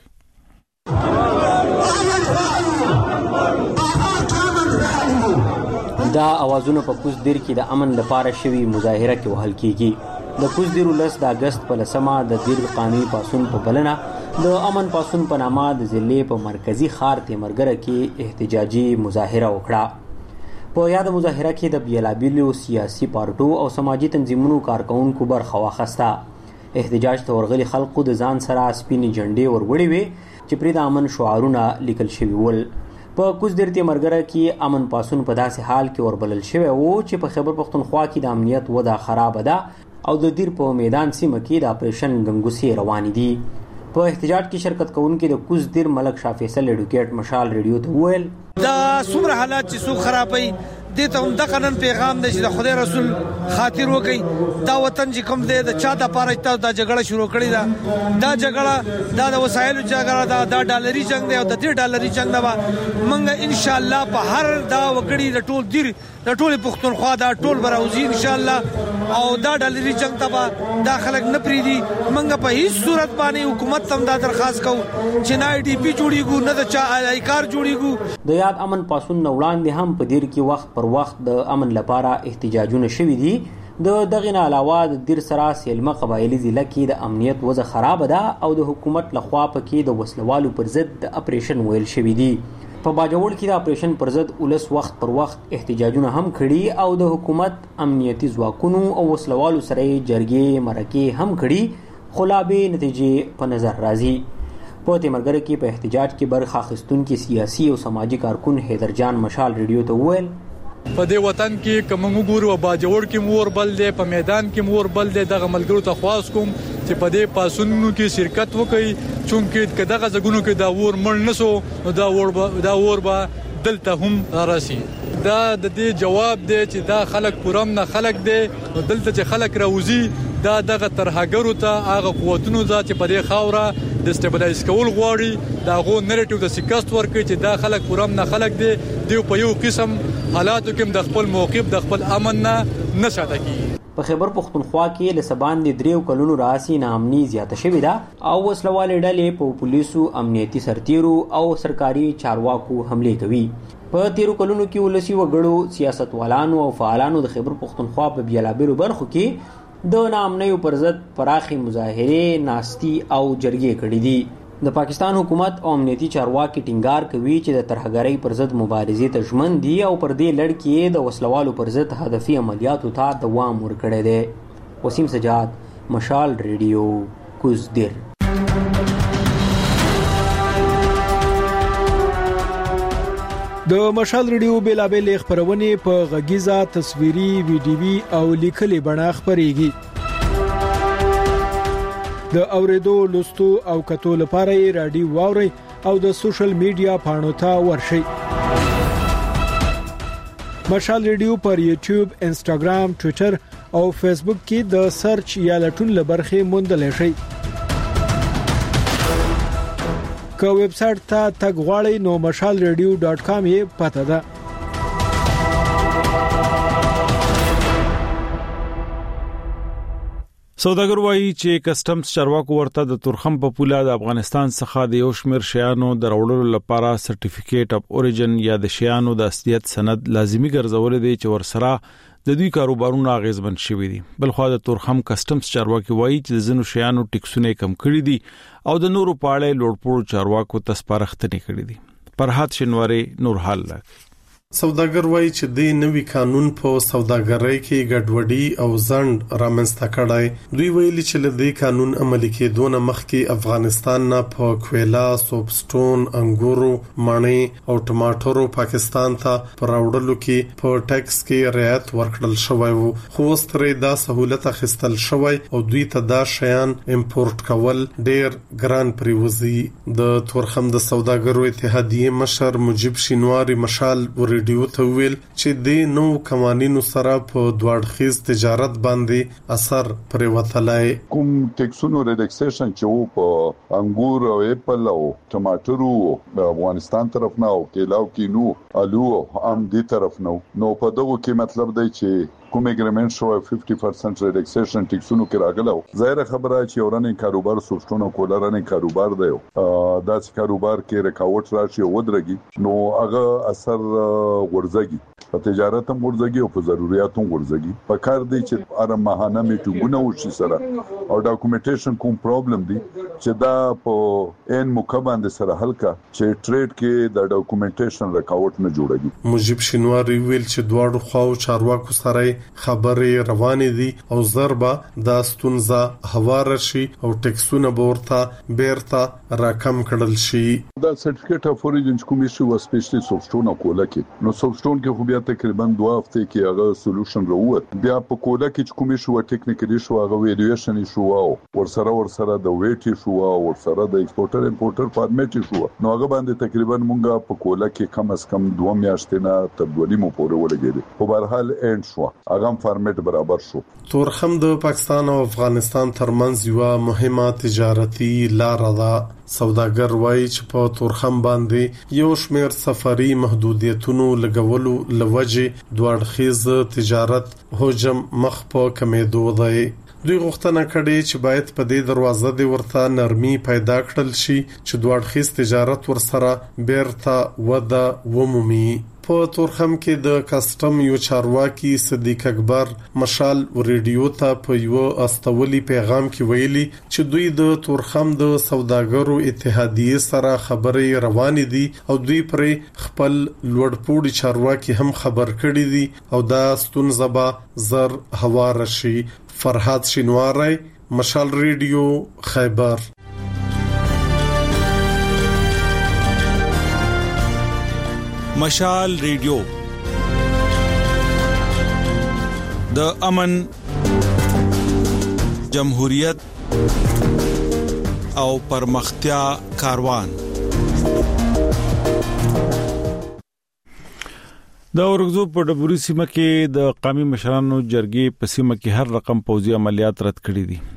دا اوازونه په کوزدر کې د امن لپاره شوی مظاهره کې وهل کیږي. د کوزدر ولس د اگست په لسمه د دیر قانوني پاسون په بلنه د امن پاسون په نامه د ضلع په مرکزی ښار تیمرګره کې احتجاجي مظاهره وکړه. په یاد مظاهره کې د بیلابیلو سیاسي پارټو او سماجی تنظیمونو کارکونکو برخه واخیسته. احتجاج ته ورغلي خلکو د ځان سره سپینې جنډې ورغړې وي چې پرې د امن شعارونه لیکل شوي ول. په کوزدر تیمرګره کې امن پاسون په داسې حال کې وربلل شوی وو چې په خیبر پختونخوا کې د امنیت وضع خراب ده او د دیر په میدان سیمه کې د اپریشن ګنګوسې روان دي. په احتجاج کې شرکت کوونکي د کوزدر ملک شاه فیصل اډوکیټ مشال ریډیو ته وویل دا څومره حالات چې څوک خرابوي دې ته هم د قانون پیغام دی چې د خدای رسول خاطر وکړي. دا وطن چې کوم دی د چا د پاره چې دا جګړه شروع کړې ده دا جګړه دا د وسایلو جګړه ده دا ډالري جنگ دی او د دې ډالري جنگ نه موږ ان شاء الله په هر دا وګړي د ټول دیر د ټول پښتونخوا دا ټول براوزي ان شاء الله او دا ډالري جنگ ته دا خلک نه پریدي. موږ په هیڅ صورت باندې حکومت ته دا درخواست کوو چې نه IDP جوړیږي نه د چا ایکار جوړیږي. د یاد امن پاسون وړاندې هم په دیر کې وخت پر وخت د امن لپاره احتجاجونه شوي دي. د دغه نه علاوه د دیر سره سیلمه قبایلی ضلع کې د امنیت وضع خراب ده او د حکومت لخوا پکې د وسلوالو پر ضد د اپریشن ویل شوی دي. په باجوړ کې د اپریشن پر ضد ولس وخت پر وخت احتجاجونه هم کړي او د حکومت امنیتي ځواکونو او وسلوالو سره جرګې مرکې هم کړي خو لا به نتیجې په نظر راځي. په تیمرګر کې په احتجاج کې برخه اخیستونکي سیاسي او سماجی کارکون حیدر جان مشال ریډیو ته وویل په دې وطن کې کوم ګورو باجوړ کې مور بل دی په میدان کې مور بل دی دغه ملګرو ته خواص کوم چې په دې پاسونو کې شرکت وکړي چونکه دغه ځګونو کې دا ور مړ نسو دا ور به دلته هم راسي. دا د دې جواب دی چې دا خلک پرم نه خلک دی دلته چې خلک راوځي دا دغه ترهګرو ته هغه قوتونو چې په دې خاوره د سټیبلایز کول غواړي دا غو نریټیو د سیکاست ورکړي چې دا خلک پرم نه خلک دی په یو قسم حالاتو کې د خپل موقف د خپل امن نه ساته کی. په خیبر پختونخوا کې لسبان د 3 کلونو راسي نامني زیاته شوې ده او وسلوالې ډلې په پولیسو امنیتي سرتیرو او سرکاري چارواکو حمله کوي. په 13 کلونو کې ولسی وګړو سیاستوالانو او فعالانو د خیبر پختونخوا په بیلابیلو برخو کې د نامنیو پر ضد پراخي مظاهره ناستي او جرګې کړې دي. د پاکستان حکومت او امنیتي چارواکي ټینګار کوي چې د ترهګرۍ پر ضد مبارزې ته ژمن دي او پر دې لړ کې د وسلوالو پر ضد هدفي عملیاتو ته دوام ورکړی دی. وسیم سجاد، مشال ریډیو، کوزدیر. د مشال ریډیو بیلابل خبرونه په غږیزه تصویري ویډیوي او لیکلي بڼه خبريږي. د اوریدو لوستو او کتو لپاره رادیو واوري او د سوشل میډیا پاڼو ته ورشي. مشال ریډیو پر یوټیوب، انستګرام، ټوئیټر او فیسبوک کې د سرچ یا لټون لبرخه موندل شي. که ویب سټ ته تګ غواړئ نو mashalradio.com یې پته ده. سوداګر وایي چې کسٹمز چارواکو ورته د تورخم په پوله د افغانستان څخه د یو شمېر شیانو د راوړلو لپاره سرټیفیکیټ اف اوريجن یا د شیانو د اصلیت سند لازمی ګرځول دي چې ورسره د دوی کاروبارونه اغیزمن شوي دي. بلخو د تورخم کسٹمز چارواکي وایي چې د زنو شیانو ټیکسونه کم کړي دي او د نورو پاړې لوړپوړو چارواکو تسپارښتنې کړې دي. فرحات شنواری نور حال لک. سوداګر وایي چې د نوي قانون په سوداګرۍ کې ګډوډي او ځند رامنځته کړای. دوی ویلي چې له دې قانون عملي کېدو نه مخکې افغانستان نه په کویلا، سوپسټون، انګورو، مڼې او ټماټرو پاکستان ته پراوړلو کې په ټیکس کې رعایت ورکړل شوی وو. خو سترې دا سہولت اخیستل شوی او دوی ته دا شیان امپورټ کول ډېر ګران پریوزي. د تورخم د سوداګرو اتحادیه مشر مجيب شینواری مشال ریډیو ته ویل چې د نو قوانینو سره په دوړخیز تجارت باندې اثر پرې وتلای. کوم ټیکسونو ریډکسیشن چې وو په انګور او اپل او ټماټرو افغانستان طرف نه او کیلاو کې نو الو هم دې طرف نو په دغه کې مطلب دی چې کوم اګریمنت شو 50% ریډکسیشن ټیکسونو کې راغلو. ظاهر خبره چې اورنې کاروبار سوچونه کولرنې کاروبار دی دا چې کاروبار کې رکاوټ راشي او ودرېږي نو هغه اثر ورزګي په تجارت هم ورزګي او په ضرورتو هم ورزګي. په کار دی چې اره ماهانه میټینګونه وشي سره او ډاکومېنټیشن کوم پرابلم دی چې دا په ان مکمل سره حل کا چې ټریډ کې د ډاکومېنټیشن رکاوټ نه جوړږي. مجيب شینواری ویل چې دواړو خواو چارواکو سره خبرې روانې دي او ضربه د ستونزه هوار شي او ټیکسونه ورته بیرته راکم کړل شي. دا سرټیفیکیټ اف اوريجن کوم شي و سپیشلی سوفټون کوله کې نو سوفټون کې خو بیا تقریبا 2 هفته کې هغه سولوشن راووت. بیا په کوله کې کوم شي و ټیکنیکلی شو هغه ویډیویشن شو او ورسره د ویټ شو او ورسره د ایکسپورټر امپورټر فارمیټ شو نو هغه باندې تقریبا مونږه په کوله کې کم از کم 2 میاشتې نه تر 2 نیمو پورې ولګېدل. په هر حال اند شو هغه فارمیټ برابر شو. تورخم د پاکستان او افغانستان ترمنځ یو مهمه تجارتي لار ده. سوداګر وایي چې په تورخم باندې یو شمېر سفري محدودیتونو لګولو لوجه دوړخیز تجارت حجم مخ په کمیدو دی. دوی غوښتنه کړې چې باید په دې دروازه دی ورته نرمي پیدا کړل شي چې دوړخیز تجارت ورسره بیرته وده ومومي. په تورخم کې د کسټم یو چارواکي صدیق اکبر مشال ریډیو ته په یو استولي پیغام کې ویلي چې دوی د تورخم د سوداګرو اتحادیه سره خبرې روانې دي او دوی پر خپل لوړپوړي چارواکي هم خبر کړي دي او دا ستونزه به زر هوار شي. فرحات شینواری، مشال ریډیو، خیبر. مشال ریډیو د امن، جمهوریت او پرمختیا کاروان. د اورګزو په ډبوري سیمه کې د قومي مشرانو جرګې په سیمه کې هر رقم پوځي عملیات رد کړي دي.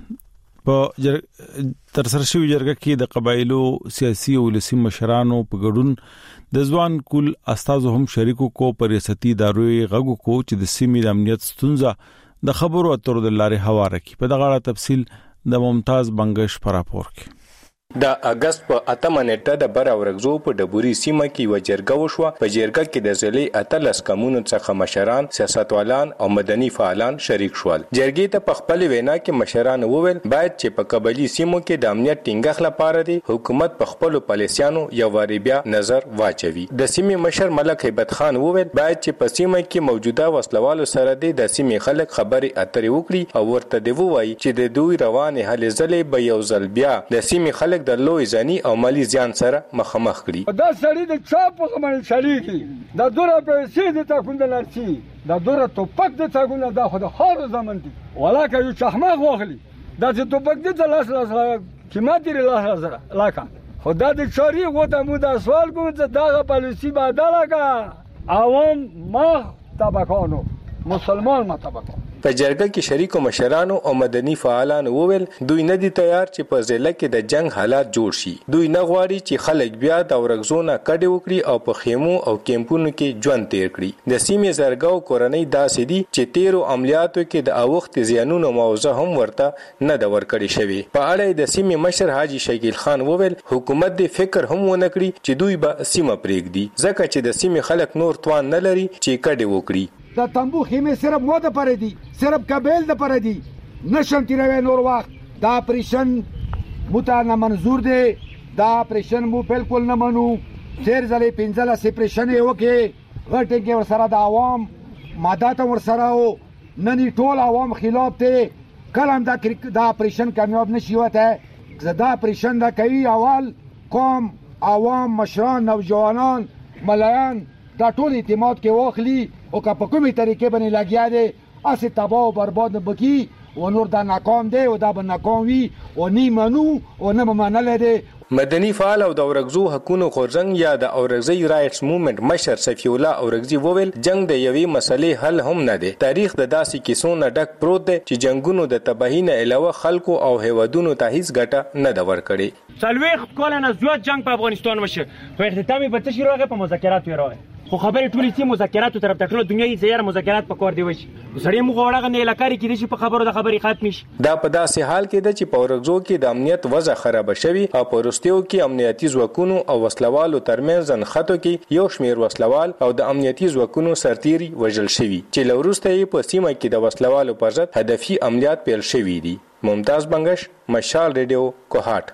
په ترسره شوی جرګه کې د قبایلو سیاسي او ولسي مشرانو په ګډون د ځوان کول استادو هم شریکو کو پر ریاستي ادارو غږو کو چې د سیمې د امنیت ستونزه د خبرو اترو د لارې هواره کی. په دغه اړه تفصیل د ممتاز بنگش پر راپور کې. د اگست په 8 نیټه د بر اورګزو په ډبوري سیمه کې و جرګه وشوه. په جرګه کې د ضلع اتلس کمونو څخه مشران، سیاستوالان او مدني فعالان شریک شول. جرګې ته په خپل وینا کې مشران وویل باید چې په قبایلی سیمو کې د امنیت ټینګښت لپاره دی حکومت په خپل پالیسیانو یو واری بیا نظر واچوي. د سیمې مشر ملک هیبت خان وویل باید چې په سیمه کې موجوده وسلوالو سره د سیمې خلک خبرې اترې وکړي او ورته دی وایي چې د دوی روانه هلې ځلې به یو ځل بیا د سیمې خلک د لوی ځاني او مالی زیان سره مخامخ کړي. دا سړی د چا په غمل شریکي دا دوره پیسې د تاکوند لارسي دا دوره توپک د تاکوند دا خو د خار زمن دي ولاکه یو چخماغ واخلي دا چې توپک د لاس قیمتي لاس لاکه خدا د چاري وته مو دا سوال کوم چې دا پالیسی بدله کا عوام ما طبقانو مسلمان ما طبقانو. په جرګه کې شریکو مشرانو او مدني فعالانو وویل دوی نه دي تیار چې په ضلع کې د جنگ حالات جوړ شي. دوی نه غواړي چې خلک بیا د اورګزونه کډې وکړي او په خیمو او کیمپونو کې ژوند تیر کړي. د سیمې زرګاو کورنۍ داسې دي چې تیرو عملیاتو کې د اوخت زیانونو موضوع هم ورته نه د ورکړې شوی. په اړه د سیمې مشر حاجی شکیل خان وویل حکومت د فکر هم ونه کړی چې دوی به سیمه پرېږدي ځکه چې د سیمې خلک نور توان نه لري چې کډې وکړي. دا تنبو خیمه صرف مو د پاره دي، صرف قبیل د پاره دي، نشم تیروي نور وخت. دا پریشن متانه منظور دي، دا پریشن مو بالکل نه منو. سیر زلي پنځله سپریشن یو کې غټه کې ور سره د عوام مادات ور سره او نني ټول عوام خلاف ته کلم دا پریشن کامیاب نشي وته. دا پریشن دا کوي اول قوم، عوام، مشران، نوجوانان، ملایان دا ټول اعتماد کې واخلي او که په کومې طریقې باندې لګیا دي اسې تباہ او برباد بکی او نور دا ناکام دی او دا به ناکام وي او نه منو او نه منل دي. مدني فعال او د اورګزو حقوقو خورځنګ یا د اورګزي رائټس موومېنټ مشر صفی الله اورګزي وویل جنگ د یوې مسلې حل هم نه دی. تاریخ د داسې کیسو نه ډک پروت دی چې جنگونو د تباہی نه علاوه خلکو او هیوادونو ته هیڅ ګټه نه دا ورکړي. څلوېښت کاله نه زیات جنگ په افغانستان وشو خو اختتام به څه شي راغی په مذاکرات راغی خو خبرې ټولې چې مذاکراتو طرف ته ټول دنیا یې زیار مذاکرات پکور دی وشي سړی موږ وړاغه نه لکاري کې دي په خبرو د خبرې ختم شي. دا په داسې حال کې ده چې په اورګزو کې د امنیت وضع خراب شوی او په وروستیو کې امنیتي ځواکونو او وسلوالو ترمنځ ځنخټو کې یو شمیر وسلوال او د امنیتي ځواکونو سرتیري وژل شوی چې لوروسته یې په سیمه کې د وسلوالو پر ضد هدفي عملیات پیل شوي دي. ممتاز بنگش، مشال ریډیو، کوهات.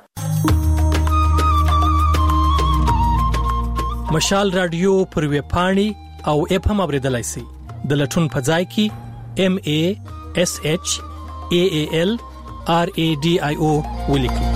مشال رادیو پر ویب پاڼې او اپ هم اوریدلای شئ. د لټون په ځای کې MASHALRADIO ولیکئ.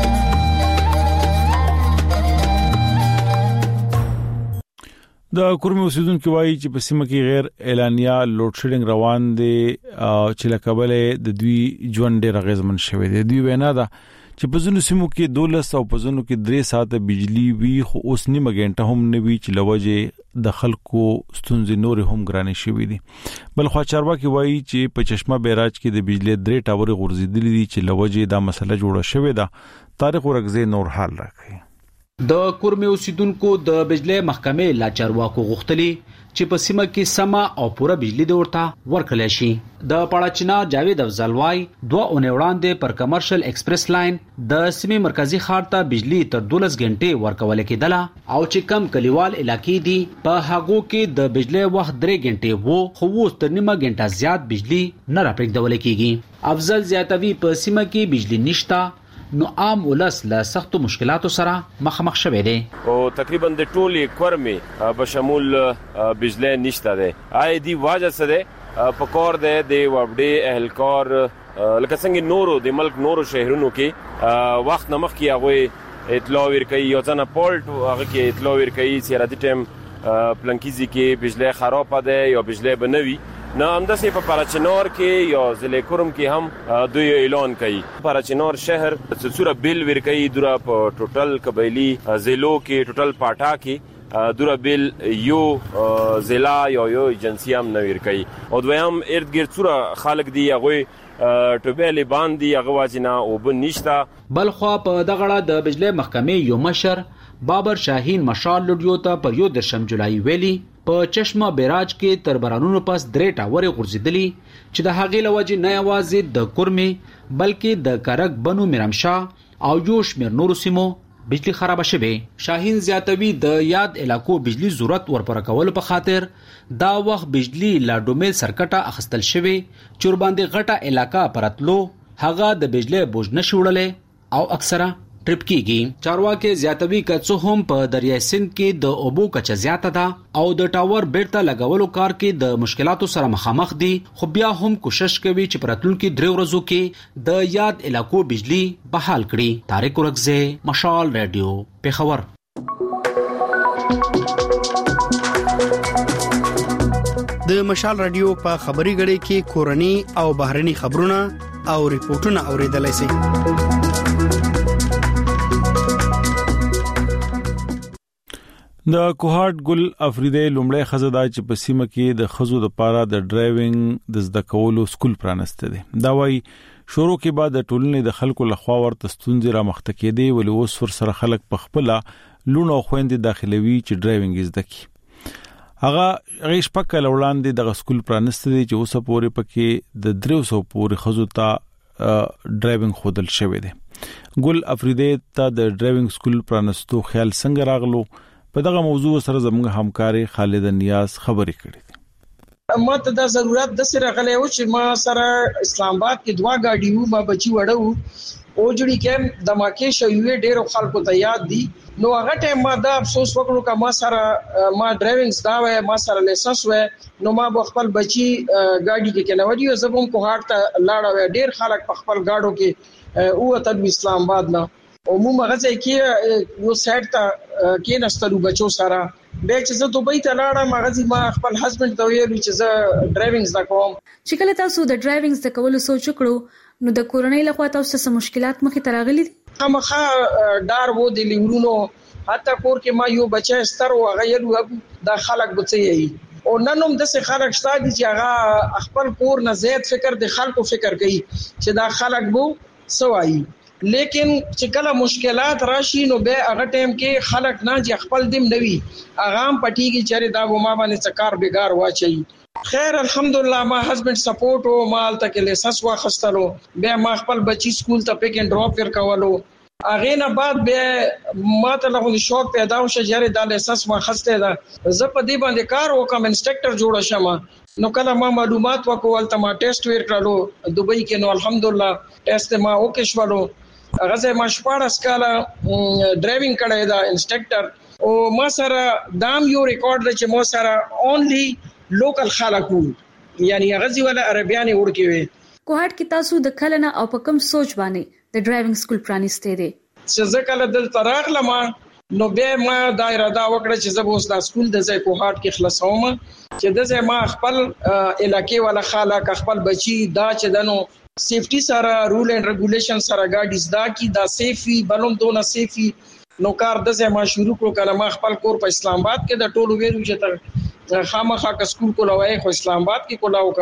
د کورمي اوسیدونکو وایي چې په سیمه کې غیر اعلانیا لوډ شیډینګ روان دي چې لکبلې د دوی ژوند ډېر غیزمن شوی دی. دوی وینا ده چې په ځینو سیمو کې 12 او په ځینو کې 3 ساعته بجلی وي خو اوس نیمه غنټه هم نه وي چې لوجه د خلکو ستونزې نور هم ګرانې شوې دي. بل خو چارواکي وایي چې په چشمه بیراج کې د بجلی 3 ټاور غورځېدلې دي چې لوجه دا مسله جوړه شوې ده. طارق ورغزي نور حال راکړي. د کورمه اوسیدونکو د بجلی محکمې لا چارواکو غوښتلي چې په سیمه کې سما او پوره بجلی د ورته ورکړل شي. د پاړاچنا جاوید افضلوای 2 اونۍ وړاندې پر کمرشل ایکسپریس لاین د سیمې مرکزی ښار ته بجلی تر 12 غنټې ورکول کېدله او چې کم کلیوال علاقې دي په هغو کې د بجلی وخت 3 غنټې وو خو اوس تر نیمه غنټه زیات بجلی نه راپرېږدول کېږي. افضل زیاتوي په سیمه کې بجلی نشته نو عام ولس له سختو مشکلاتو سره مخامخ شوی دی او تقریبا د ټولې کورمه بشمول بجلی نشته دی. آی دی واجه څه دی په کور دی د وبډي اهلکار لکه څنګه نورو د ملک نورو شهرونو کې وخت نمخ کې هغه اطلاع ورکړي یو ځنه پولټ هغه کې اطلاع ورکړي چې را دي ټیم پلانکیزي کې بجلی خراب ده یا بجلی بنوي نه همداسې په پاراچنار کې یا ضلع کورم کې هم دوی اعلان کوي. پاراچنار شهر څوره بیل ورکړي دوره په ټوټل قبایلی ضلعو کې ټوټل پاټا کې دوره بیل یو ضلع یا یو ایجنسی هم نه ورکړي او دویم ارد گرد څوره خلک دی هغه ټوبېلې باندې هغه واجنه او بنشتا. بلخوا په دغړه د بجلی محکمې یو مشر بابر شاهین مشال لډیو ته پر 1 جولای ویلي په چشمه بیراج کې تر بارانونو پس 3 ټاورې غورځېدلي چې د هغې له وجې نه یوازې د کورمې بلکې د کرک بنو میرمشاه او یو شمېر نورو سیمو بجلی خراب شوه. شاهین زیاتوي د یاد علاقو بجلی ضرورت ورپوره کولو په خاطر دا وخت بجلی لا ډومل سرکټه اخستل شوی چې ور باندې غټه علاقه پرتلو هغه د بجلی بوج نشي وړلې او اکثره ټریپ کیږي. چارواکي زیاتوي کڅو هم په دریای سند کې د اوبو کچه زیاته ده او د ټاور بیرته لګولو کار کې د مشکلاتو سره مخامخ دي خو بیا هم کوشش کوي چې پرتلونکو 3 ورځو کې د یاد علاقو بجلی بحال کړي. طارق ورغزه مشال رادیو پیښور. د مشال رادیو په خبري غړي کې کورني او بهرني خبرونه او ریپورتونه اوریدلای شئ. د کوهاټ ګل افریدی لومړی خزدا چې په سیمه کې د خزو د پاره د ډرایوینګ د زده کولو سکول پرانسته دي. دا وايي شروع کې بعد د ټولنې د خلکو لخوا ورته ستونزې را مخته کېدي ولې اوس ور سره خلک په خپل لونه خويندې داخلوي چې ډرایوینګ زده کی. هغه غیش پکه لوړاندې د سکول پرانسته دي چې اوسه پورې پکې د 300 پورې خزو ته ډرایوینګ خودل شوی دی. ګل افریدی ته د ډرایوینګ سکول پرانستو خیال څنګه راغلو په دغه موضوع سره زموږ همکاري خالد نیاز خبرې کړې دي. ما ته دا ضرورت د سره غلې و چې ما سره اسلام آباد کې 2 گاډي وو ما بچي وړو او جوړی کې د ماکه شوی ډېر خلکو ته یاد دي نو هغه ټیم ما دا افسوس وکړو چې ما سره ما ډرایوینګ دا وای ما سره لایسنس وای نو ما خپل بچي گاډي کې نه وډیو زبم کوهاټ ته لاړ ډېر خلک په خپل گاډو کې او ته اسلام آباد نه او مو مغزه کې یو سایت ته کې نستلو بچو سره به چې زه دوبۍ ته لاړم مغزي ما خپل هسبند ته ویل چې زه ډرایوینګ زده کوم. چې کله تاسو د ډرایوینګ زده کولو سوچ وکړو نو د کورنۍ لخوا تاسو څه مشکلات مخې ته راغلي دي؟ خامخا ډار وو د لیورونو حتی کور کې ما یو بچی ستر او غیلو د خلک بچي او ننوم د څه خلک شته چې هغه خپل کور نه زیات فکر د خلکو فکر کوي چې دا خلک بو سوای لیکن چې کله مشکلات راشي نو به هغه ټیم کې خلک نه چې خپل دیم نوي اغام پټیږي چې دا ما باندې څکار بیګار واچي. خیر الحمدلله ما هسبند سپورټ او مال ته کې لیسنس واخستلو به ما خپل بچی سکول ته پک اند ډراپ ور کولو اغه نه بعد به ما ته له شوق پیدا وشه چې دا لیسنس ما خسته ده زه په دې باندې کار وکم انسټرکټر جوړ شم نو کله ما معلومات وکول ته ما ټیسټ ور کړلو دوبۍ کې نو الحمدلله ټیسټ ما وکړ شولو غزه ما 14 کاله ډرایوینګ کړی دا انسټرکټر او ما سره دام یو ریکارډ چې ما سره اونلی لوکل خلک وو یعنی غزي ولا عربياني ورکی وي. کوهاټ کې تاسو د کلنه او په کم سوچ باندې د ډرایوینګ سکول پرانیسته دي چې ځکه له دل تراغله ما نو به ما دایره دا وکړه چې زه اوس د سکول د ځای کوهاټ کې خلاصوم چې د ځای ما خپل علاقې ولا خلک خپل بچي دا چې دنو سیفټي سره رول اینڈ ریګولیشن سره گاډیز دا کی دا سیفي بلوم دونه سیفي نو کار د زه ما شروع کړو کله ما خپل کور په اسلام آباد کې د ټولو ویرو چې تر خامخا کا سکول کولای خو اسلام آباد کې کولاو کا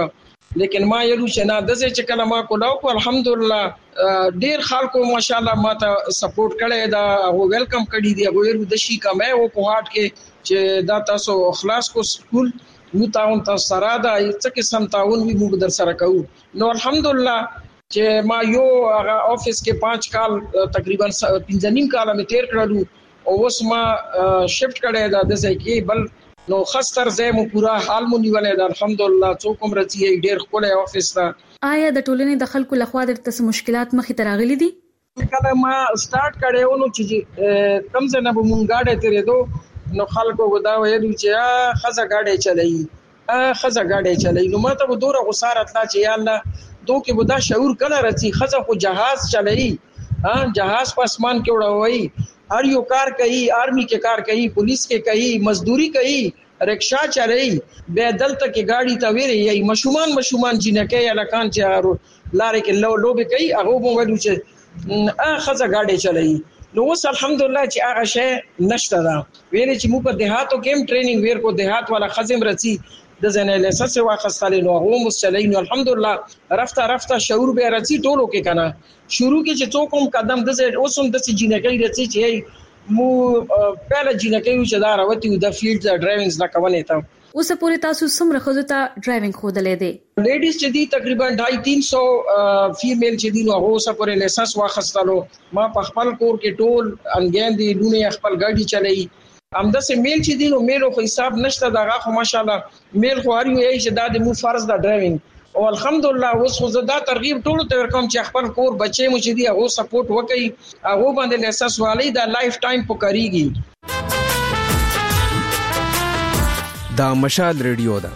لیکن ما یلو چې نه د چې کله ما کولاو کو الحمدلله ډیر خلکو ماشاءالله ماته سپورټ کړي دا او ویلکم کړي دی او یلو د شي کمه او په هاټ کې چې دا تاسو خلاص کو سکول نو تاون تاسو سره دا څه قسم تعاون وي موږ در سره کوو. نو الحمدلله چې ما یو هغه افیس کې 5 کال تقریبا 15 کال مې تیر کړلو او اوس ما شفت کړي دا د ځای کې بل نو خستر زمو پورا حال مونږ نیولې ده الحمدلله څوک هم رچی ډیر خپل افیس ته. آیا د ټولنې د خلکو لخوا د تاسو مشکلات مخې ته راغلي دي؟ کله ما سٹارټ کړو نو چې کم څه نه مونږ گاډي تیرې دو نو خلکو دا وایي چې خزه گاډي چلای نو ماته به دوره غسارت لا چې یا الله دوی به دا شعور کله رچی خزه خو جهاز چلای جهاز په اسمان کې وړوي हर यो कार कही आर्मी के कार कही पुलिस के कही मजदूरी कही रिक्शा चलाई बेदल तक की गाड़ी तवेरे यही मशुमान जिनके अलकान चारो लारे के लोबे कही अगो मोबाइल च खजा गाड़ी चलाई نو وس الحمدلله چې هغه شی نشته دا ویلې چې موږ په دیهاتو کې ټریننګ ویر کو دیهات والا خزم رچی د زنه لسه سوا خستالي نو هغه مستلین الحمدلله رفته شعور به رچی ټولو کې کنه شروع کې چې څوک هم قدم د اوسم د جنګي رچی چې مو پهله جنګي چې دا راوتی د فیلډ د ډرایوینګز لا کوي ته اوس پورې تاسو څومره خزو ته ډرایوینګ خودلې دي؟ لیډیز چې دي تقریبا 250-300 فیمیل چې دي نو هغه اوس پورې لیسنس واخستلو. ما په خپل کور کې ټول انګین دي لونه خپل ګاډي چلای همدا سه میل چې دي نو میلو خو حساب نشته دغه خو ماشاءالله میل خو هر یو چې دا د مو فرض د ډرایوینګ او الحمدلله اوس خو زدا ترغیب ټول ته ورکوم چې خپل کور بچي مو چې دي هغه سپورټ وکړي هغه باندې لیسنس والی دا لایف ټایم پکاريږي. دا مشال ریډیو ده.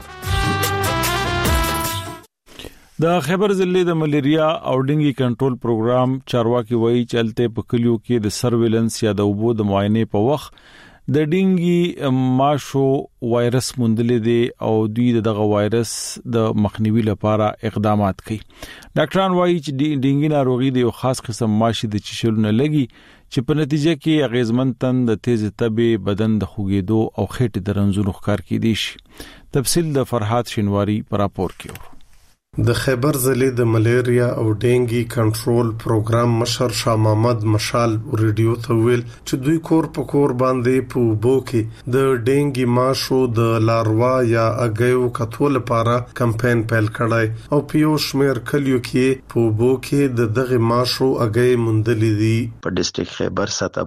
د خیبر ضلع د ملیریا او ډنګي کنټرول پروګرام چارواکي وایي چلته په کلیو کې د سرویلنس یا د اوبو د معاینه په وخت د ډنګي ماشو وایرس موندلې دي او دوی دغه وایرس د مخنیوي لپاره اقدامات کوي. ډاکټران وایي چې ډنګي ناروغي د یو خاص قسم ماشي د چشلونه لګي چې په نتیجه کې اغیزمن تند د تیز تبې بدن د خوګېدو او خېټې د رنځونو ښکار کېدي شي. تفصیل د فرحات شینواری پر راپور کې. د خیبر ضلع د ملیریا او ډینګي کنټرول پروګرام مشر شاه محمد مشال ریډیو ته ویل چې دوی کور په کور باندې په وبو کې د ډینګي ماشو د لاروا یا اګیو کتول لپاره کمپاین پیل کړای او په یو شمیر کلیو کې په وبو کې د دغه ماشو اګی مندلې دي. په ډیسټریکټ خیبر سطح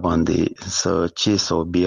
باندې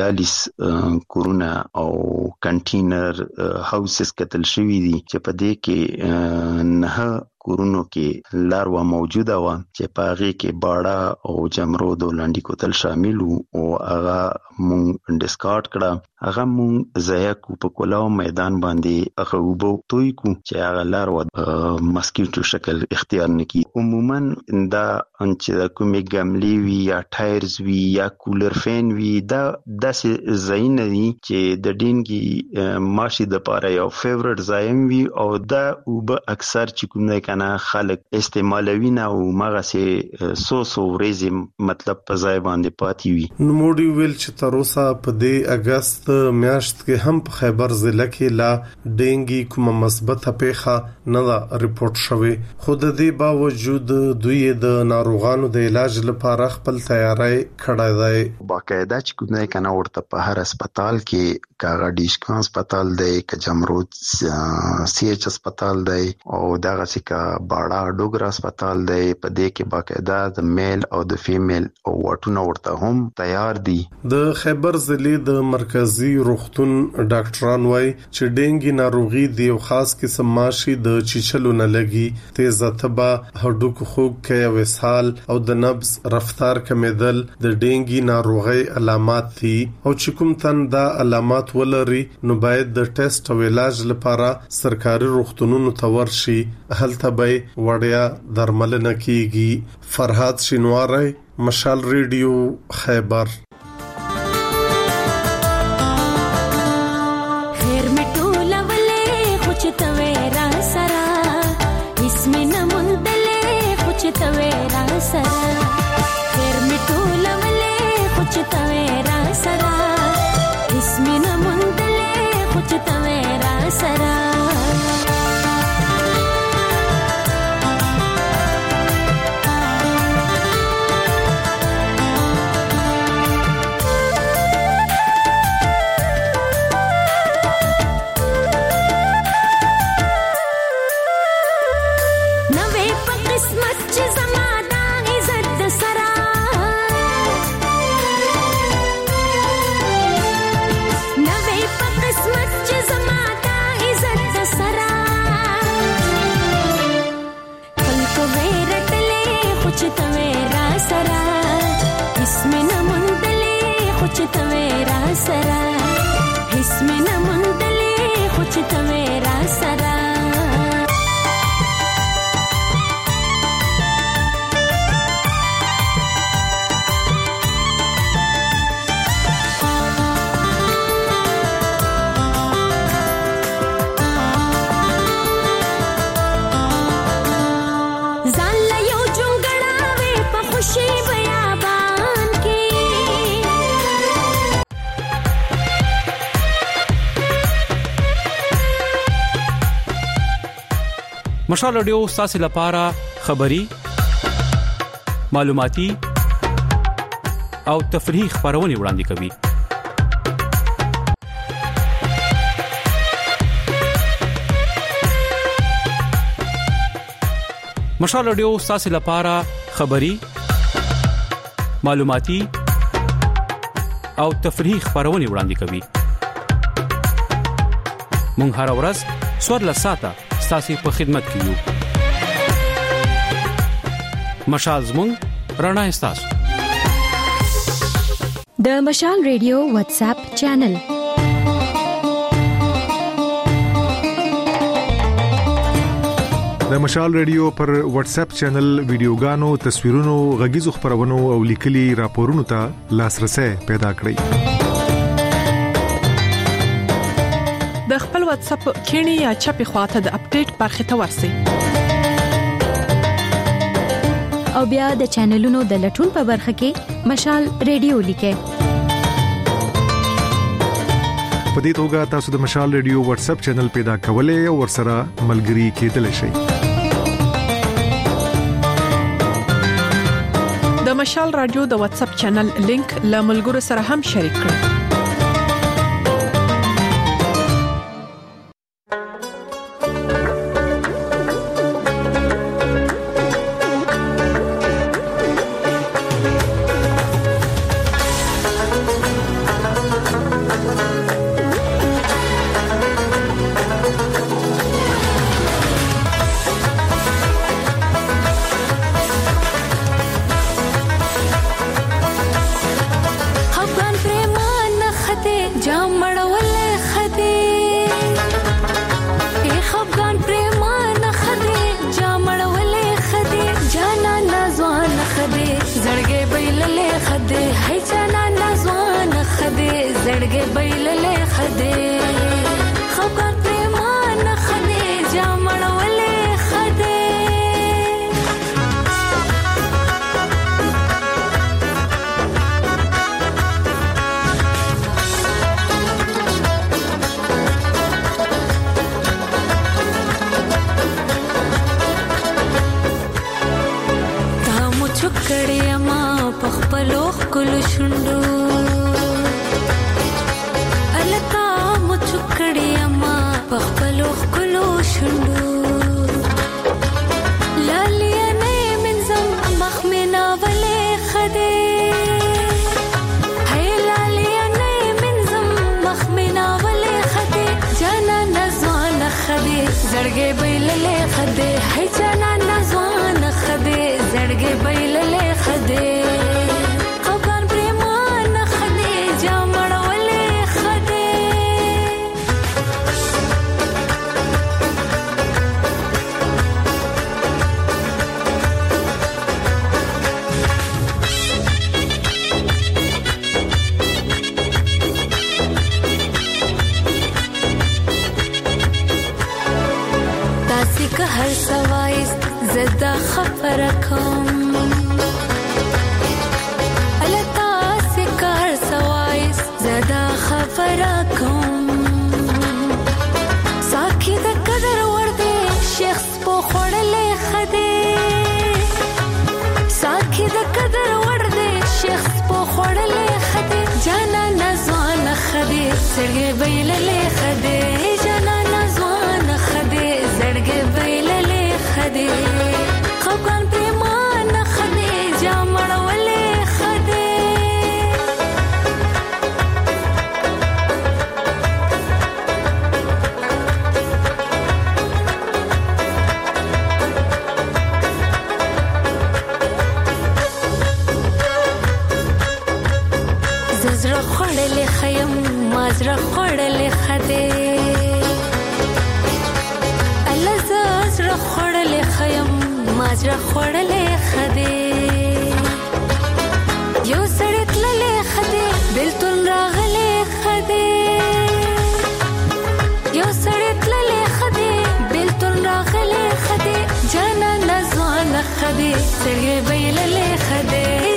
642 کورونا او کنټینر هاوسز کتل شوی دي چې په دې کې نه کورونو کې لاروا موجوده و چې پاغي کې باړه او جمرود او لاندې کوتل شامل او هغه مونږ ډیسکارډ کړه هغه مونږ ضایع کو په کولاو میدان باندې هغه وبو توي کو چې هغه لاروا مسکیټو شکل اختیار نکي. عموما دا چې کومې ګملې وی یا ټایرز وی یا کولر فین وی دا داسې ځای نه دي چې د ډینګي ماشي د پاره یو فیورټ ځای وي او دا وب اکثر چې کوم نه کنه خلک استعمالوي نه او مغه سي سو ورځي مطلب په ځای باندې پاتې وي. نو موډي ویل چې تر اوسه په دې اگست میاشت کې هم په خیبر ضلع کې لا ډینګي کومه مثبته پیښه نه رپورټ شوې خو د دې باوجود دوی د ناروغانو د علاج لپاره خپل تیاری کړی دی. باقاعده چې کوم نه کنه ورته په هر هسپتال کې کاغه ډیشکان هسپتال دی ک جمرود سی ایچ هسپتال دی او دغه سکه باړه ډوګر هسپتال دی په دې کې باقاعده د میل او د فیمیل او واټونه ورته هم تیار دي. د خیبر ضلع د مرکزی روغتون ډاکټران وایي چې ډینګي ناروغي د یو خاص قسم ماشي د چیچلو نه لګي تیز تبه هډوکو خوږ کې وسال او د نبض رفتار کمیدل د ډینګي ناروغي علامات دي او چې کوم تن دا علامات ولري نو باید د ټیسټ او علاج لپاره سرکاري روغتونونو ته ورشي هلته به وړیا درملنه کیږي. فرحات شینواری مشال ریډیو خیبر. خیر مټوله ولې خوچ تویرا سرا اسمه نمندلې خوچ تویرا سرا خیر مټوله ولې خوچ تویرا سرا اسمه نمندلې خوچ تویرا سرا مشال رادیو ستاسو لپاره خبري معلوماتي او تفریحي خبرونه وړاندې کوي. مشال رادیو ستاسو لپاره خبري معلوماتي او تفریحي خبرونه وړاندې کوي. مونږ هر ورځ سوړ لساته ستاسو په خدمت کې یو. مشال زموږ رڼا ستاسو. د مشال ریډیو واتس اپ چینل د مشال ریډیو پر واتس اپ چینل ویډیوګانو، تصویرونو، غږیزو خبرونو او لیکلي راپورونو ته لاسرسي پیدا کړئ. د خپل واتس اپ کینی یا چپی خواته د اپډیټ برخه ته ورسئ. او بیا د چینلونو د لټون په برخه کې مشال ریډیو لیکئ. په دې توګه تاسو د مشال ریډیو واتس اپ چینل پیدا کولای او ورسره ملګري کېدلی شئ. د مشال رادیو د واتس اپ چینل لینک له ملګرو سره هم شریک کړئ. زړګې بیللې خدای هي جانا نزوان خدای زړګې بیللې خدای خبر پرمان خدای جامړولې خدای که هر سوایز زدا خبر کوم التا سے که هر سوایز زدا خبر کوم ساکي د قدر ورده شخص په خړلې خدای ساکي د قدر ورده شخص په خړلې خدای جانا نزوان خدای سړګې بیللې خدای جانا نزوان خدای زړګې بیللې خدای خپل پرمان خدای جامړولې خدای زړه خړلې خیم مازره خړلې خدای زړه خړلې خیم مازره خړلې خدای یو سړی تللې خدای بلتون راغلې خدای یو سړی تللې خدای بلتون راغلې خدای جانا نزوان خدای سړی بیللې خدای